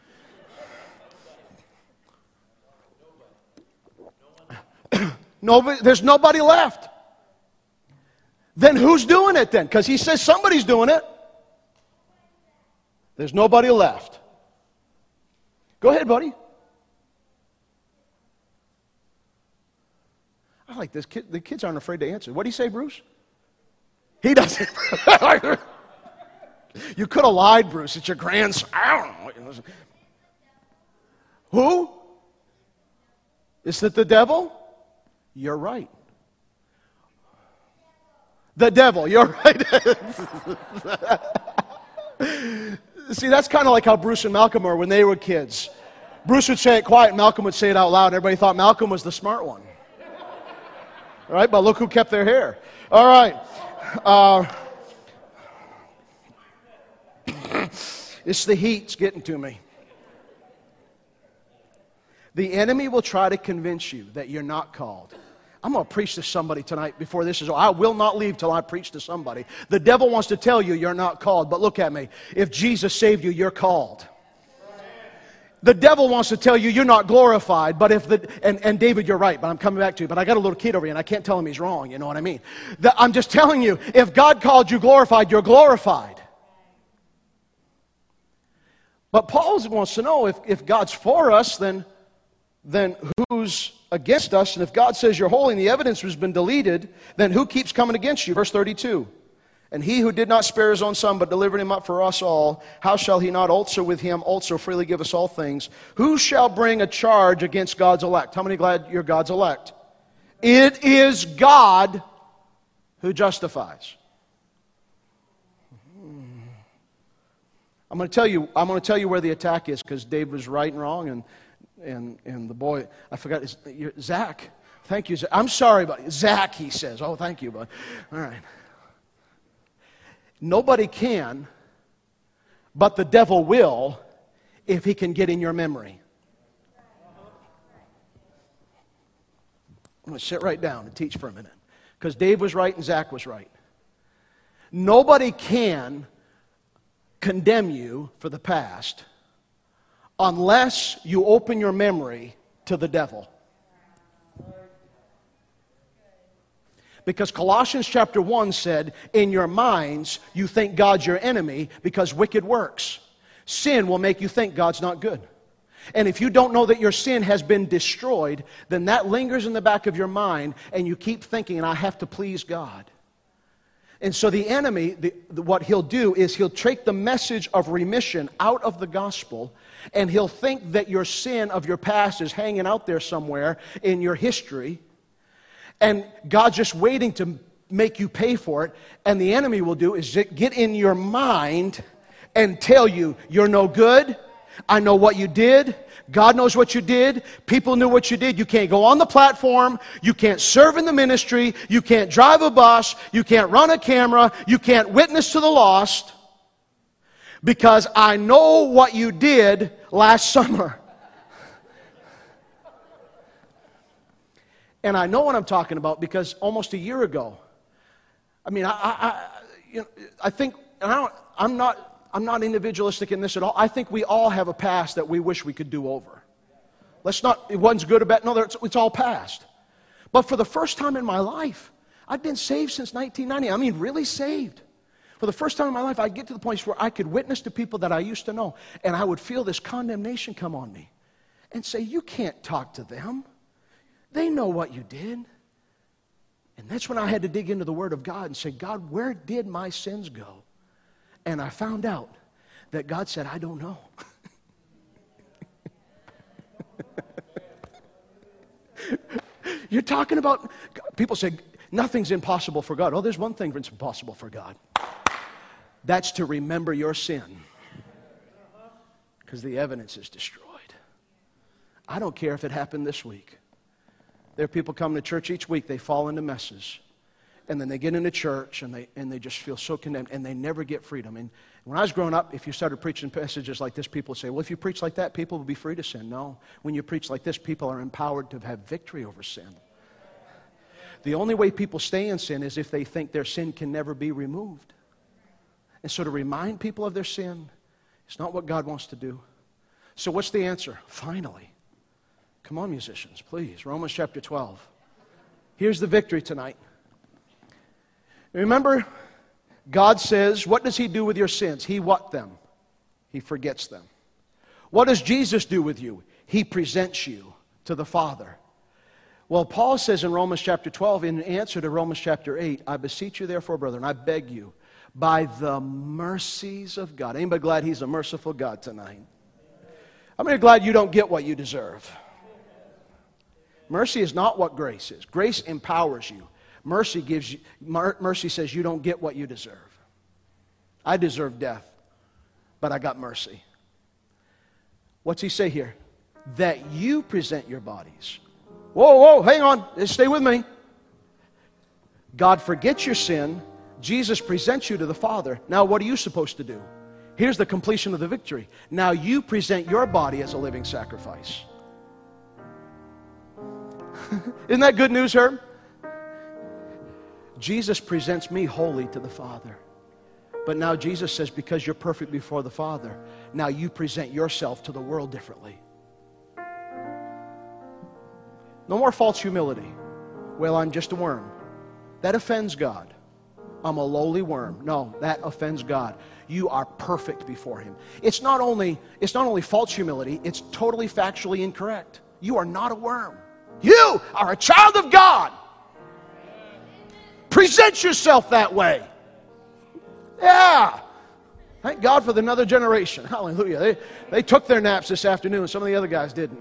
Nobody, there's nobody left. Then who's doing it then? Because he says somebody's doing it. There's nobody left. Go ahead, buddy. I like this kid. The kids aren't afraid to answer. What do you say, Bruce? He doesn't. You could have lied, Bruce. It's your grandson. I don't know. Who? Is it the devil? You're right. The devil. You're right. See, that's kind of like how Bruce and Malcolm were when they were kids. Bruce would say it quiet, and Malcolm would say it out loud. Everybody thought Malcolm was the smart one. All right, but look who kept their hair. All right. Uh, it's the heat. It's getting to me. The enemy will try to convince you that you're not called. I'm going to preach to somebody tonight before this is over. I will not leave till I preach to somebody. The devil wants to tell you you're not called, but look at me. If Jesus saved you, you're called. The devil wants to tell you you're not glorified, but if the, and, and David, you're right, but I'm coming back to you, but I got a little kid over here and I can't tell him he's wrong, you know what I mean? The, I'm just telling you, if God called you glorified, you're glorified. But Paul wants to know if, if God's for us, then, then who's against us? And if God says you're holy and the evidence has been deleted, then who keeps coming against you? Verse thirty-two. And he who did not spare his own son, but delivered him up for us all, how shall he not also with him also freely give us all things? Who shall bring a charge against God's elect? How many glad you're God's elect? It is God who justifies. I'm going to tell you, I'm going to tell you where the attack is, because Dave was right and wrong, and and and the boy, I forgot his, Zach. Thank you, Zach. I'm sorry, buddy. Zach, he says. Oh, thank you, bud. All right. Nobody can, but the devil will if he can get in your memory. I'm going to sit right down and teach for a minute, because Dave was right and Zach was right. Nobody can condemn you for the past unless you open your memory to the devil. Because Colossians chapter one said, in your minds, you think God's your enemy because wicked works. Sin will make you think God's not good. And if you don't know that your sin has been destroyed, then that lingers in the back of your mind, and you keep thinking, and I have to please God. And so the enemy, the, the, what he'll do is he'll take the message of remission out of the gospel, and he'll think that your sin of your past is hanging out there somewhere in your history, and God's just waiting to make you pay for it. And the enemy will do is get in your mind and tell you, you're no good. I know what you did. God knows what you did. People knew what you did. You can't go on the platform. You can't serve in the ministry. You can't drive a bus. You can't run a camera. You can't witness to the lost. Because I know what you did last summer. And I know what I'm talking about, because almost a year ago, I mean, I, I, you know, I think, and I don't, I'm not, I'm not individualistic in this at all. I think we all have a past that we wish we could do over. Let's not, one's good or bad. No, it's, it's all past. But for the first time in my life, I've been saved since nineteen ninety. I mean, really saved. For the first time in my life, I get to the point where I could witness to people that I used to know, and I would feel this condemnation come on me and say, you can't talk to them. They know what you did. And that's when I had to dig into the Word of God and say, God, where did my sins go? And I found out that God said, I don't know. You're talking about, people say, Nothing's impossible for God. Oh, there's one thing that's impossible for God. That's to remember your sin. Because the evidence is destroyed. I don't care if it happened this week. There are people coming to church each week, they fall into messes. And then they get into church and they and they just feel so condemned and they never get freedom. And when I was growing up, if you started preaching messages like this, people would say, well, if you preach like that, people will be free to sin. No. When you preach like this, people are empowered to have victory over sin. The only way people stay in sin is if they think their sin can never be removed. And so to remind people of their sin is not what God wants to do. So what's the answer? Finally. Come on, musicians, please. Romans chapter twelve. Here's the victory tonight. Remember, God says, what does He do with your sins? He what them? He forgets them. What does Jesus do with you? He presents you to the Father. Well, Paul says in Romans chapter twelve, in answer to Romans chapter eight, I beseech you therefore, brethren, I beg you, by the mercies of God. Anybody glad He's a merciful God tonight? How many are glad you don't get what you deserve? Mercy is not what grace is. Grace empowers you. Mercy gives you, mercy says you don't get what you deserve. I deserve death, but I got mercy. What's he say here? That you present your bodies. Whoa, whoa, hang on, stay with me. God forgets your sin. Jesus presents you to the Father. Now what are you supposed to do? Here's the completion of the victory. Now you present your body as a living sacrifice. Isn't that good news, Herb? Jesus presents me wholly to the Father. But now Jesus says, because you're perfect before the Father, now you present yourself to the world differently. No more false humility. Well, I'm just a worm. That offends God. I'm a lowly worm. No, that offends God. You are perfect before Him. It's not only, it's not only false humility, it's totally factually incorrect. You are not a worm. You are a child of God. Present yourself that way. Yeah. Thank God for another generation. Hallelujah. They, they took their naps this afternoon. Some of the other guys didn't.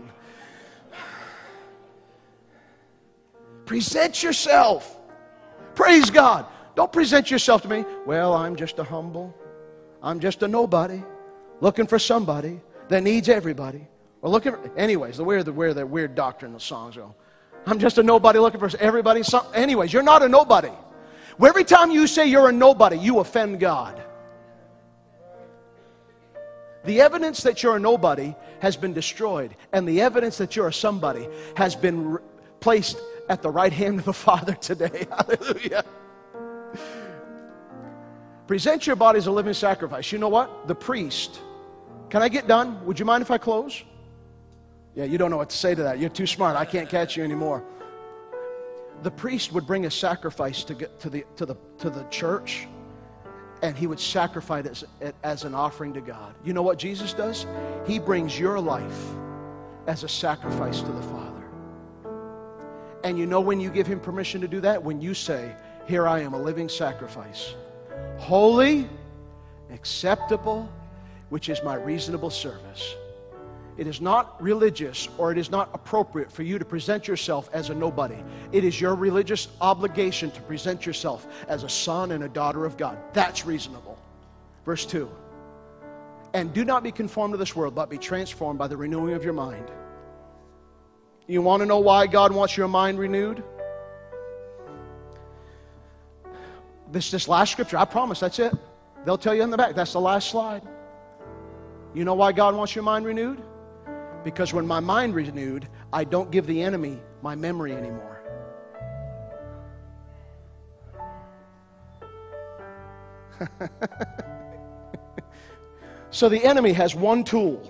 Present yourself. Praise God. Don't present yourself to me. Well, I'm just a humble. I'm just a nobody. Looking for somebody that needs everybody. Or looking for, anyways, the where the where the weird doctrinal songs go. I'm just a nobody looking for everybody. Some, anyways, you're not a nobody. Every time you say you're a nobody, you offend God. The evidence that you're a nobody has been destroyed, and the evidence that you're a somebody has been re- placed at the right hand of the Father today. Hallelujah. Present your body as a living sacrifice. You know what? The priest. Can I get done? Would you mind if I close? Yeah, you don't know what to say to that. You're too smart. I can't catch you anymore. The priest would bring a sacrifice to get to the to the to the church, and he would sacrifice it as, as an offering to God. You know what Jesus does? He brings your life as a sacrifice to the Father. And you know when you give Him permission to do that? When you say, here I am, a living sacrifice, holy, acceptable, which is my reasonable service. It is not religious, or it is not appropriate for you to present yourself as a nobody. It is your religious obligation to present yourself as a son and a daughter of God. That's reasonable. Verse two. And do not be conformed to this world, but be transformed by the renewing of your mind. You want to know why God wants your mind renewed? This, this last scripture, I promise, that's it. They'll tell you in the back, that's the last slide. You know why God wants your mind renewed? Because when my mind renewed, I don't give the enemy my memory anymore. So the enemy has one tool.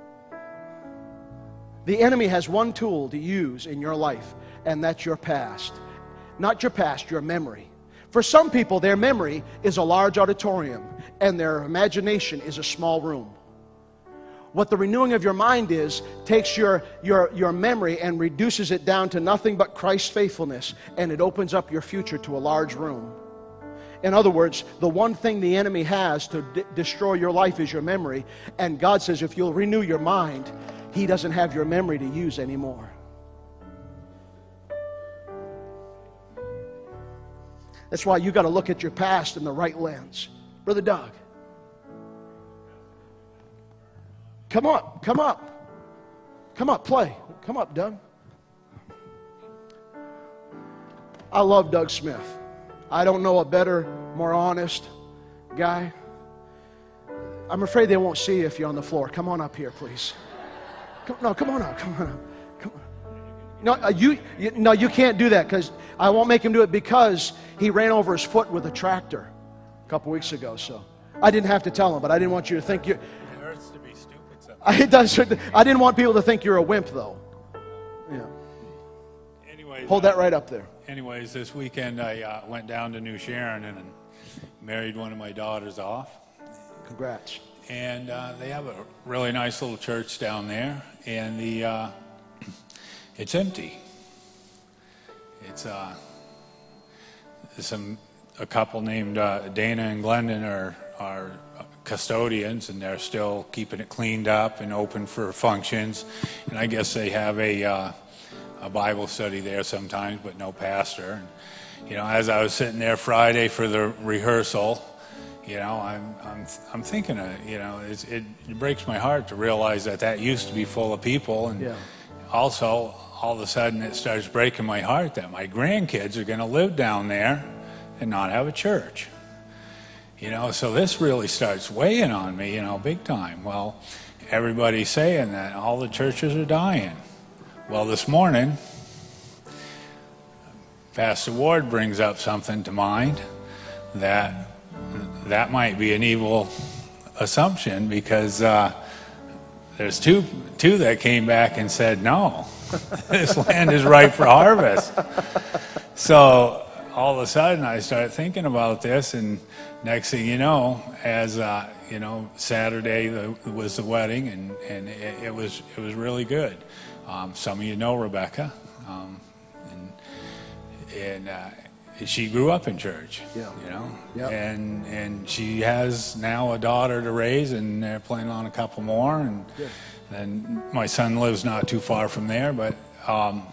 The enemy has one tool to use in your life, and that's your past. Not your past, your memory. For some people, their memory is a large auditorium, and their imagination is a small room. What the renewing of your mind is, takes your, your, your memory and reduces it down to nothing but Christ's faithfulness, and it opens up your future to a large room. In other words, the one thing the enemy has to d- destroy your life is your memory, and God says if you'll renew your mind, He doesn't have your memory to use anymore. That's why you got to look at your past in the right lens. Brother Doug. Come up, come up. Come up, play. Come up, Doug. I love Doug Smith. I don't know a better, more honest guy. I'm afraid they won't see you if you're on the floor. Come on up here, please. Come, no, come on up. Come on up. Come on. No, uh, you, you, no, you can't do that because I won't make him do it because he ran over his foot with a tractor a couple weeks ago. So I didn't have to tell him, but I didn't want you to think you. It hurts to be stupid sometimes. I, it does. I didn't want people to think you're a wimp, though. Yeah. Anyways, hold that right up there. Anyways, this weekend I uh, went down to New Sharon and married one of my daughters off. Congrats. And uh, they have a really nice little church down there, and the uh, it's empty. It's uh, some a couple named uh, Dana and Glendon are are custodians, and they're still keeping it cleaned up and open for functions. And I guess they have a uh, a Bible study there sometimes, but no pastor. And, you know, as I was sitting there Friday for the rehearsal, you know, I'm I'm I'm thinking, of, you know, it's, it, it breaks my heart to realize that that used to be full of people, and yeah. also all of a sudden it starts breaking my heart that my grandkids are going to live down there and not have a church. You know, so this really starts weighing on me, you know, big time. Well, everybody's saying that all the churches are dying. Well, this morning, Pastor Ward brings up something to mind that that might be an evil assumption because uh, there's two two that came back and said, no, this land is ripe for harvest. So all of a sudden I started thinking about this, and next thing you know, as uh, you know, Saturday the, was the wedding, and, and it, it was it was really good. Um, some of you know Rebecca, um, and, and uh, she grew up in church, yeah. you know, yep. and and she has now a daughter to raise, and they're planning on a couple more, and Good. then my son lives not too far from there. But um,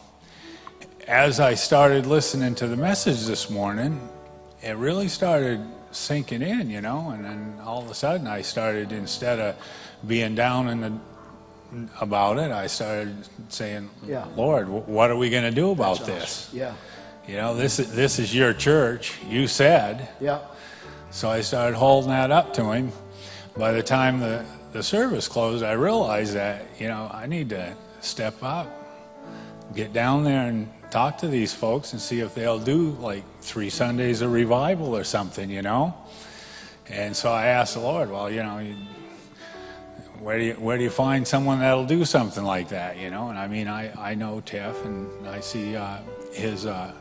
as I started listening to the message this morning, it really started sinking in, you know, and then all of a sudden I started, instead of being down in the about it, I started saying, yeah. Lord, what are we going to do about That's this? Awesome. Yeah. You know, this is, this is your church, you said. Yeah. So I started holding that up to him. By the time the, the service closed, I realized that, you know, I need to step up, get down there and talk to these folks and see if they'll do like three Sundays of revival or something, you know. And so I asked the Lord, well, you know, you, where do you where do you find someone that'll do something like that, you know? And I mean, I, I know Tiff, and I see uh, his uh,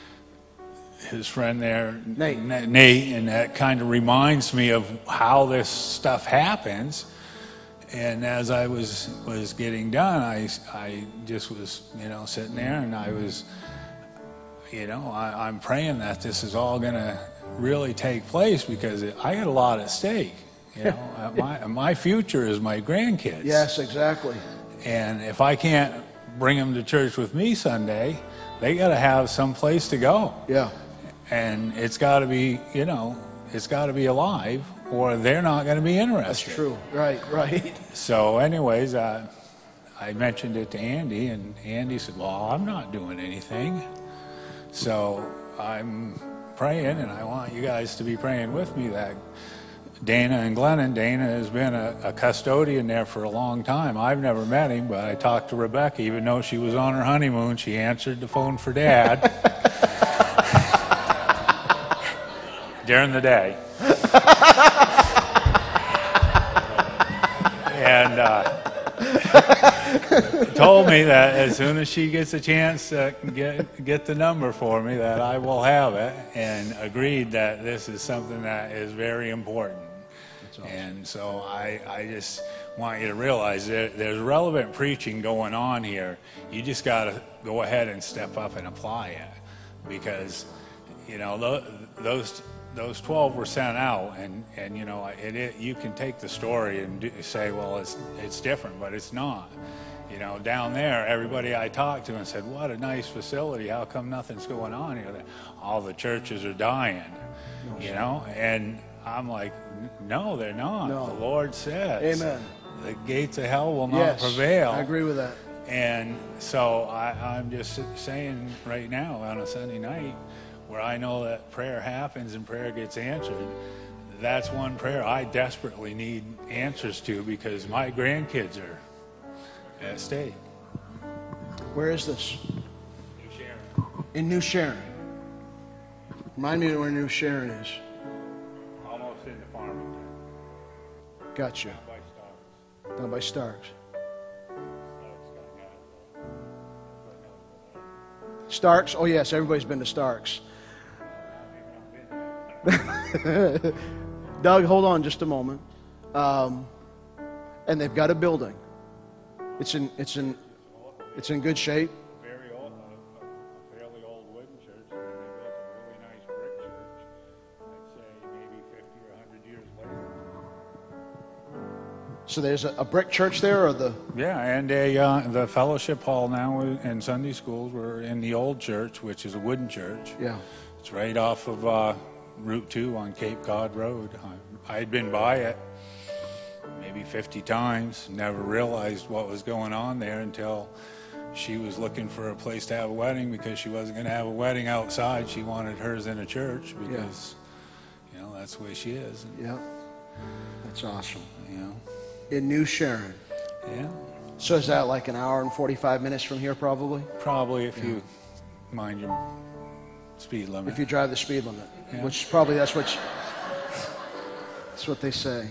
his friend there, Nate. Nate, and that kind of reminds me of how this stuff happens. And as I was was getting done, I I just was, you know, sitting there, and I was, you know, I, I'm praying that this is all going to really take place, because I got a lot at stake. You know, my my future is my grandkids. Yes, exactly. And if I can't bring them to church with me Sunday, they got to have some place to go. Yeah. And it's got to be, you know, it's got to be alive, or they're not going to be interested. That's true. Right, right. So anyways, uh, I mentioned it to Andy, and Andy said, well, I'm not doing anything. So I'm praying, and I want you guys to be praying with me that Dana and Glennon, Dana has been a, a custodian there for a long time. I've never met him, but I talked to Rebecca. Even though she was on her honeymoon, she answered the phone for Dad during the day. And uh, told me that as soon as she gets a chance to get get the number for me, that I will have it, and agreed that this is something that is very important. Awesome. And so I, I just want you to realize that there's relevant preaching going on here. You just got to go ahead and step up and apply it, because, you know, those those twelve were sent out, and, and you know, it, it, you can take the story and do, say, well, it's it's different, but it's not. You know, down there, everybody I talked to and said, what a nice facility. How come nothing's going on here? All the churches are dying, you know? And I'm like, no, they're not. No. The Lord says, Amen. The gates of hell will not Yes, prevail. I agree with that. And so I, I'm just saying right now on a Sunday night where I know that prayer happens and prayer gets answered, that's one prayer I desperately need answers to, because my grandkids are at stake. Where is this? New Sharon. In New Sharon. Remind me where New Sharon is. Almost into Farmington. Gotcha. Down by Starks. Down by Starks. Starks? Oh, yes, everybody's been to Starks. Doug, hold on just a moment. Um, and they've got a building. It's in it's in it's in good shape. Very old, uh, a fairly old wooden church, and then they built a really nice brick church. I'd say maybe fifty or a hundred years later. So there's a, a brick church there, or the Yeah, and a uh, the fellowship hall now and Sunday schools were in the old church, which is a wooden church. yeah. It's right off of uh, Route two on Cape Cod Road. I, I'd been by it maybe fifty times, never realized what was going on there until she was looking for a place to have a wedding, because she wasn't going to have a wedding outside. She wanted hers in a church because, yeah. you know, that's the way she is. And, Yeah. That's awesome. you know, In New Sharon. yeah, So is that like an hour and forty-five minutes from here, probably? probably if you mind your speed limit. If you drive the speed limit, Yeah. which probably that's what you, that's what they say.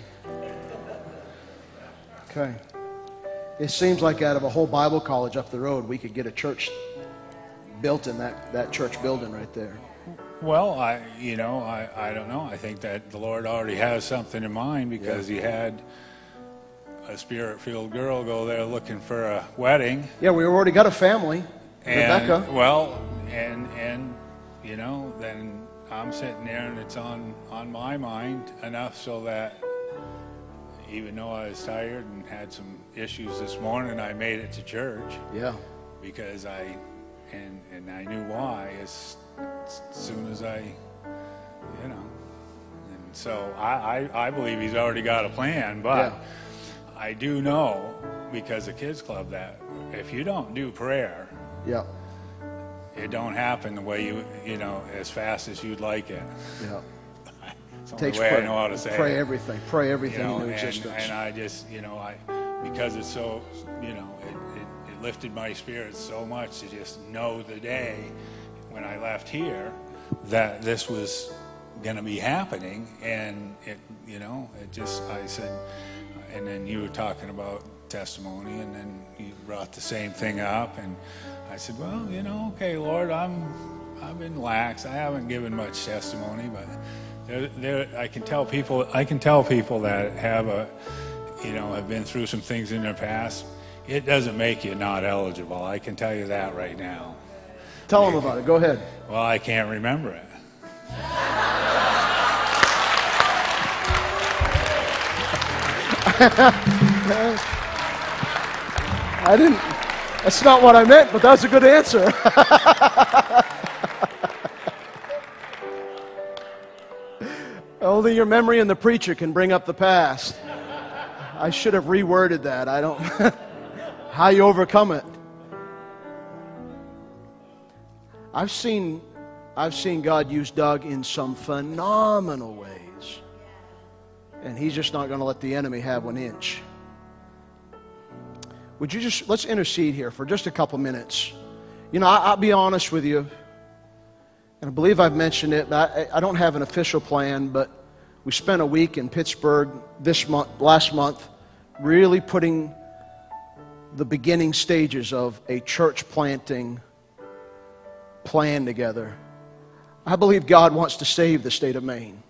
Okay. It seems like out of a whole Bible college up the road, we could get a church built in that, that church building right there. Well, I, you know, I, I don't know. I think that the Lord already has something in mind, because He had a spirit-filled girl go there looking for a wedding. Yeah, we already got a family. And, Rebecca. well, and, and, you know, then I'm sitting there and it's on, on my mind enough so that even though I was tired and had some issues this morning, I made it to church. Yeah. Because I, and, and I knew why as, as soon as I, you know. And so I, I, I believe He's already got a plan, but Yeah. I do know, because of Kids Club, that if you don't do prayer, Yeah. it don't happen the way you, you know, as fast as you'd like it. Yeah. It's the only Takes way prayer. I know how to say Pray it. everything. Pray You everything know, into and, existence. and I just, you know, I, because it's so, you know, it, it, it lifted my spirits so much to just know the day when I left here that this was going to be happening. And it, you know, it just, I said, and then you were talking about testimony, and then you brought the same thing up, and I said, well, you know, okay, Lord, I'm, I've been lax. I haven't given much testimony, but there, there, I can tell people, I can tell people that have a, you know, have been through some things in their past. It doesn't make you not eligible. I can tell you that right now. Tell them about it. Go ahead. Well, I can't remember it. I didn't. That's not what I meant, but that's a good answer. Only your memory and the preacher can bring up the past. I should have reworded that. I don't. How you overcome it. I've seen, I've seen God use Doug in some phenomenal ways, and He's just not going to let the enemy have an inch. Would you just, let's intercede here for just a couple minutes. You know, I, I'll be honest with you, and I believe I've mentioned it, but I, I don't have an official plan, but we spent a week in Pittsburgh this month, last month, really putting the beginning stages of a church planting plan together. I believe God wants to save the state of Maine.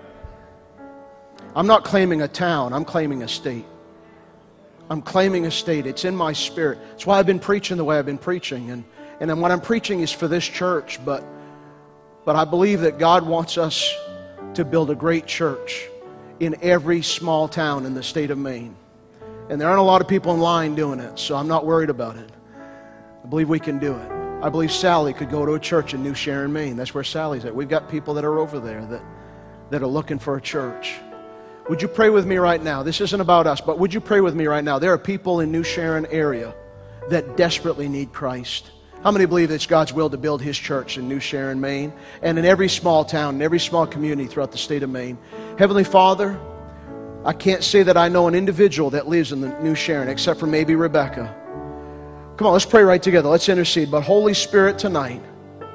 I'm not claiming a town, I'm claiming a state. I'm claiming a state. It's in my spirit. That's why I've been preaching the way I've been preaching. And, and then what I'm preaching is for this church, but, but I believe that God wants us to build a great church in every small town in the state of Maine. And there aren't a lot of people in line doing it, so I'm not worried about it. I believe we can do it. I believe Sally could go to a church in New Sharon, Maine. That's where Sally's at. We've got people that are over there that, that are looking for a church. Would you pray with me right now? This isn't about us, but would you pray with me right now? There are people in New Sharon area that desperately need Christ. How many believe it's God's will to build His church in New Sharon, Maine, and in every small town, in every small community throughout the state of Maine? Heavenly Father, I can't say that I know an individual that lives in the New Sharon, except for maybe Rebecca. Come on, let's pray right together. Let's intercede. But Holy Spirit, tonight,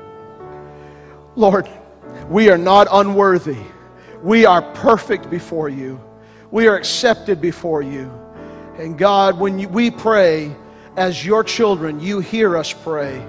Lord, we are not unworthy. We are perfect before you. We are accepted before you. And God, when you, we pray as your children, you hear us pray.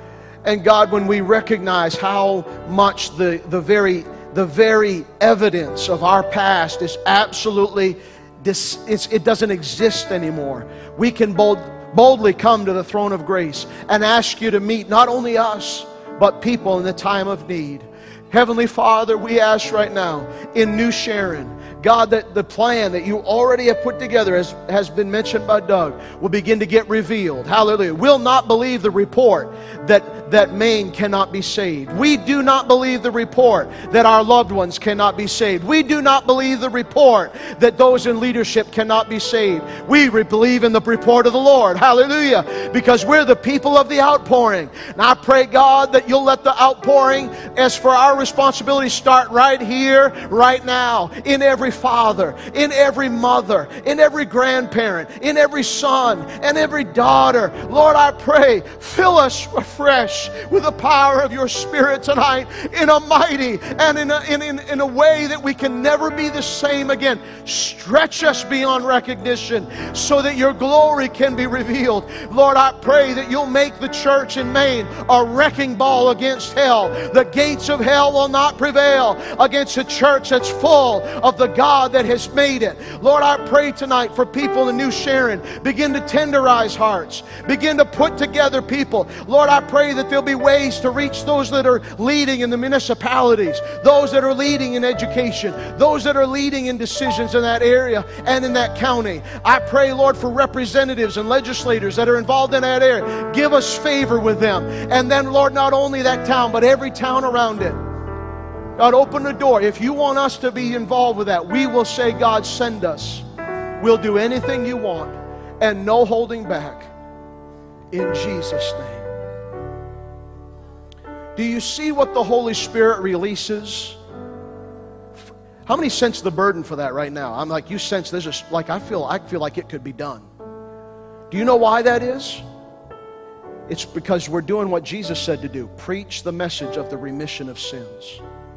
And God, when we recognize how much the, the very the very evidence of our past is absolutely, dis, it's, it doesn't exist anymore, we can bold, boldly come to the throne of grace and ask you to meet not only us, but people in the time of need. Heavenly Father, we ask right now in New Sharon, God, that the plan that you already have put together, as has been mentioned by Doug, will begin to get revealed. Hallelujah. We'll not believe the report that, that Maine cannot be saved. We do not believe the report that our loved ones cannot be saved. We do not believe the report that those in leadership cannot be saved. We believe in the report of the Lord. Hallelujah. Because we're the people of the outpouring. And I pray, God, that you'll let the outpouring, as for our responsibility, start right here, right now, in every father, in every mother, in every grandparent, in every son, and every daughter. Lord, I pray, fill us afresh with the power of your Spirit tonight in a mighty and in a, in, in, in a way that we can never be the same again. Stretch us beyond recognition so that your glory can be revealed. Lord, I pray that you'll make the church in Maine a wrecking ball against hell. The gates of hell will not prevail against a church that's full of the God that has made it. Lord, I pray tonight for people in New Sharon. Begin to tenderize hearts. Begin to put together people. Lord, I pray that there'll be ways to reach those that are leading in the municipalities, those that are leading in education, those that are leading in decisions in that area and in that county. I pray, Lord, for representatives and legislators that are involved in that area. Give us favor with them. And then, Lord, not only that town, but every town around it. God, open the door. If you want us to be involved with that, we will say, God, send us. We'll do anything you want, and no holding back. In Jesus' name. Do you see what the Holy Spirit releases? How many sense the burden for that right now? I'm like, you sense this is like I feel I feel like it could be done. Do you know why that is? It's because we're doing what Jesus said to do. Preach the message of the remission of sins.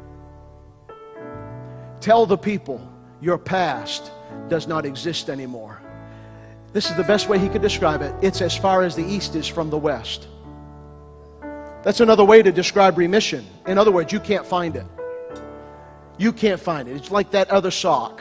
Tell the people your past does not exist anymore. This is the best way he could describe it. It's as far as the east is from the west. That's another way to describe remission. In other words, you can't find it. You can't find it. It's like that other sock.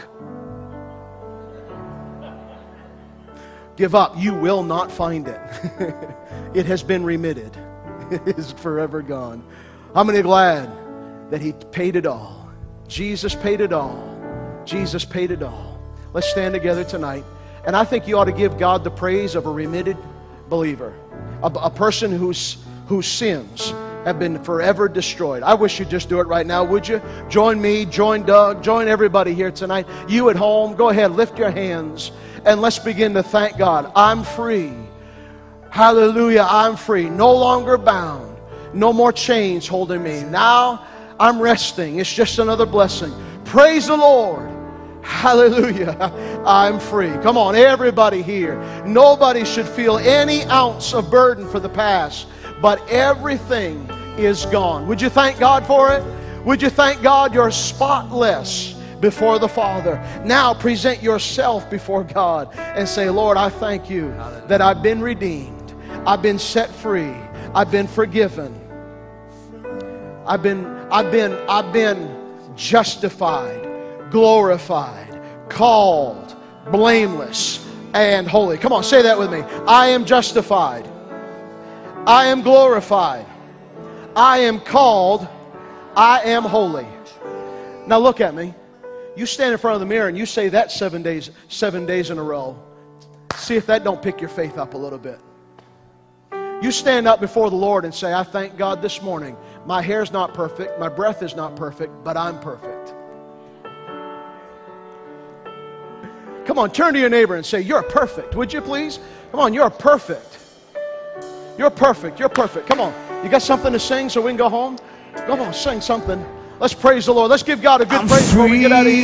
Give up. You will not find it. It has been remitted. It is forever gone. How many are glad that he paid it all? Jesus paid it all. Jesus paid it all. Let's stand together tonight. And I think you ought to give God the praise of a remitted believer. A, a person whose, whose sins have been forever destroyed. I wish you'd just do it right now, would you? Join me, join Doug, join everybody here tonight. You at home, go ahead, lift your hands, and let's begin to thank God. I'm free. Hallelujah, I'm free. No longer bound. No more chains holding me. Now I'm resting. It's just another blessing. Praise the Lord. Hallelujah. I'm free. Come on, everybody here. Nobody should feel any ounce of burden for the past, but everything is gone. Would you thank God for it? Would you thank God you're spotless before the Father? Now present yourself before God and say, Lord, I thank you that I've been redeemed. I've been set free. I've been forgiven. I've been, I've been, I've been justified, glorified, called, blameless, and holy. Come on, say that with me. I am justified. I am glorified. I am called. I am holy. Now look at me. You stand in front of the mirror and you say that seven days, seven days in a row. See if that don't pick your faith up a little bit. You stand up before the Lord and say, I thank God this morning. My hair's not perfect, my breath is not perfect, but I'm perfect. Come on, turn to your neighbor and say, you're perfect, would you please? Come on, you're perfect. You're perfect, you're perfect. Come on, you got something to sing so we can go home? Come on, sing something. Let's praise the Lord. Let's give God a good I'm praise before we get out of here.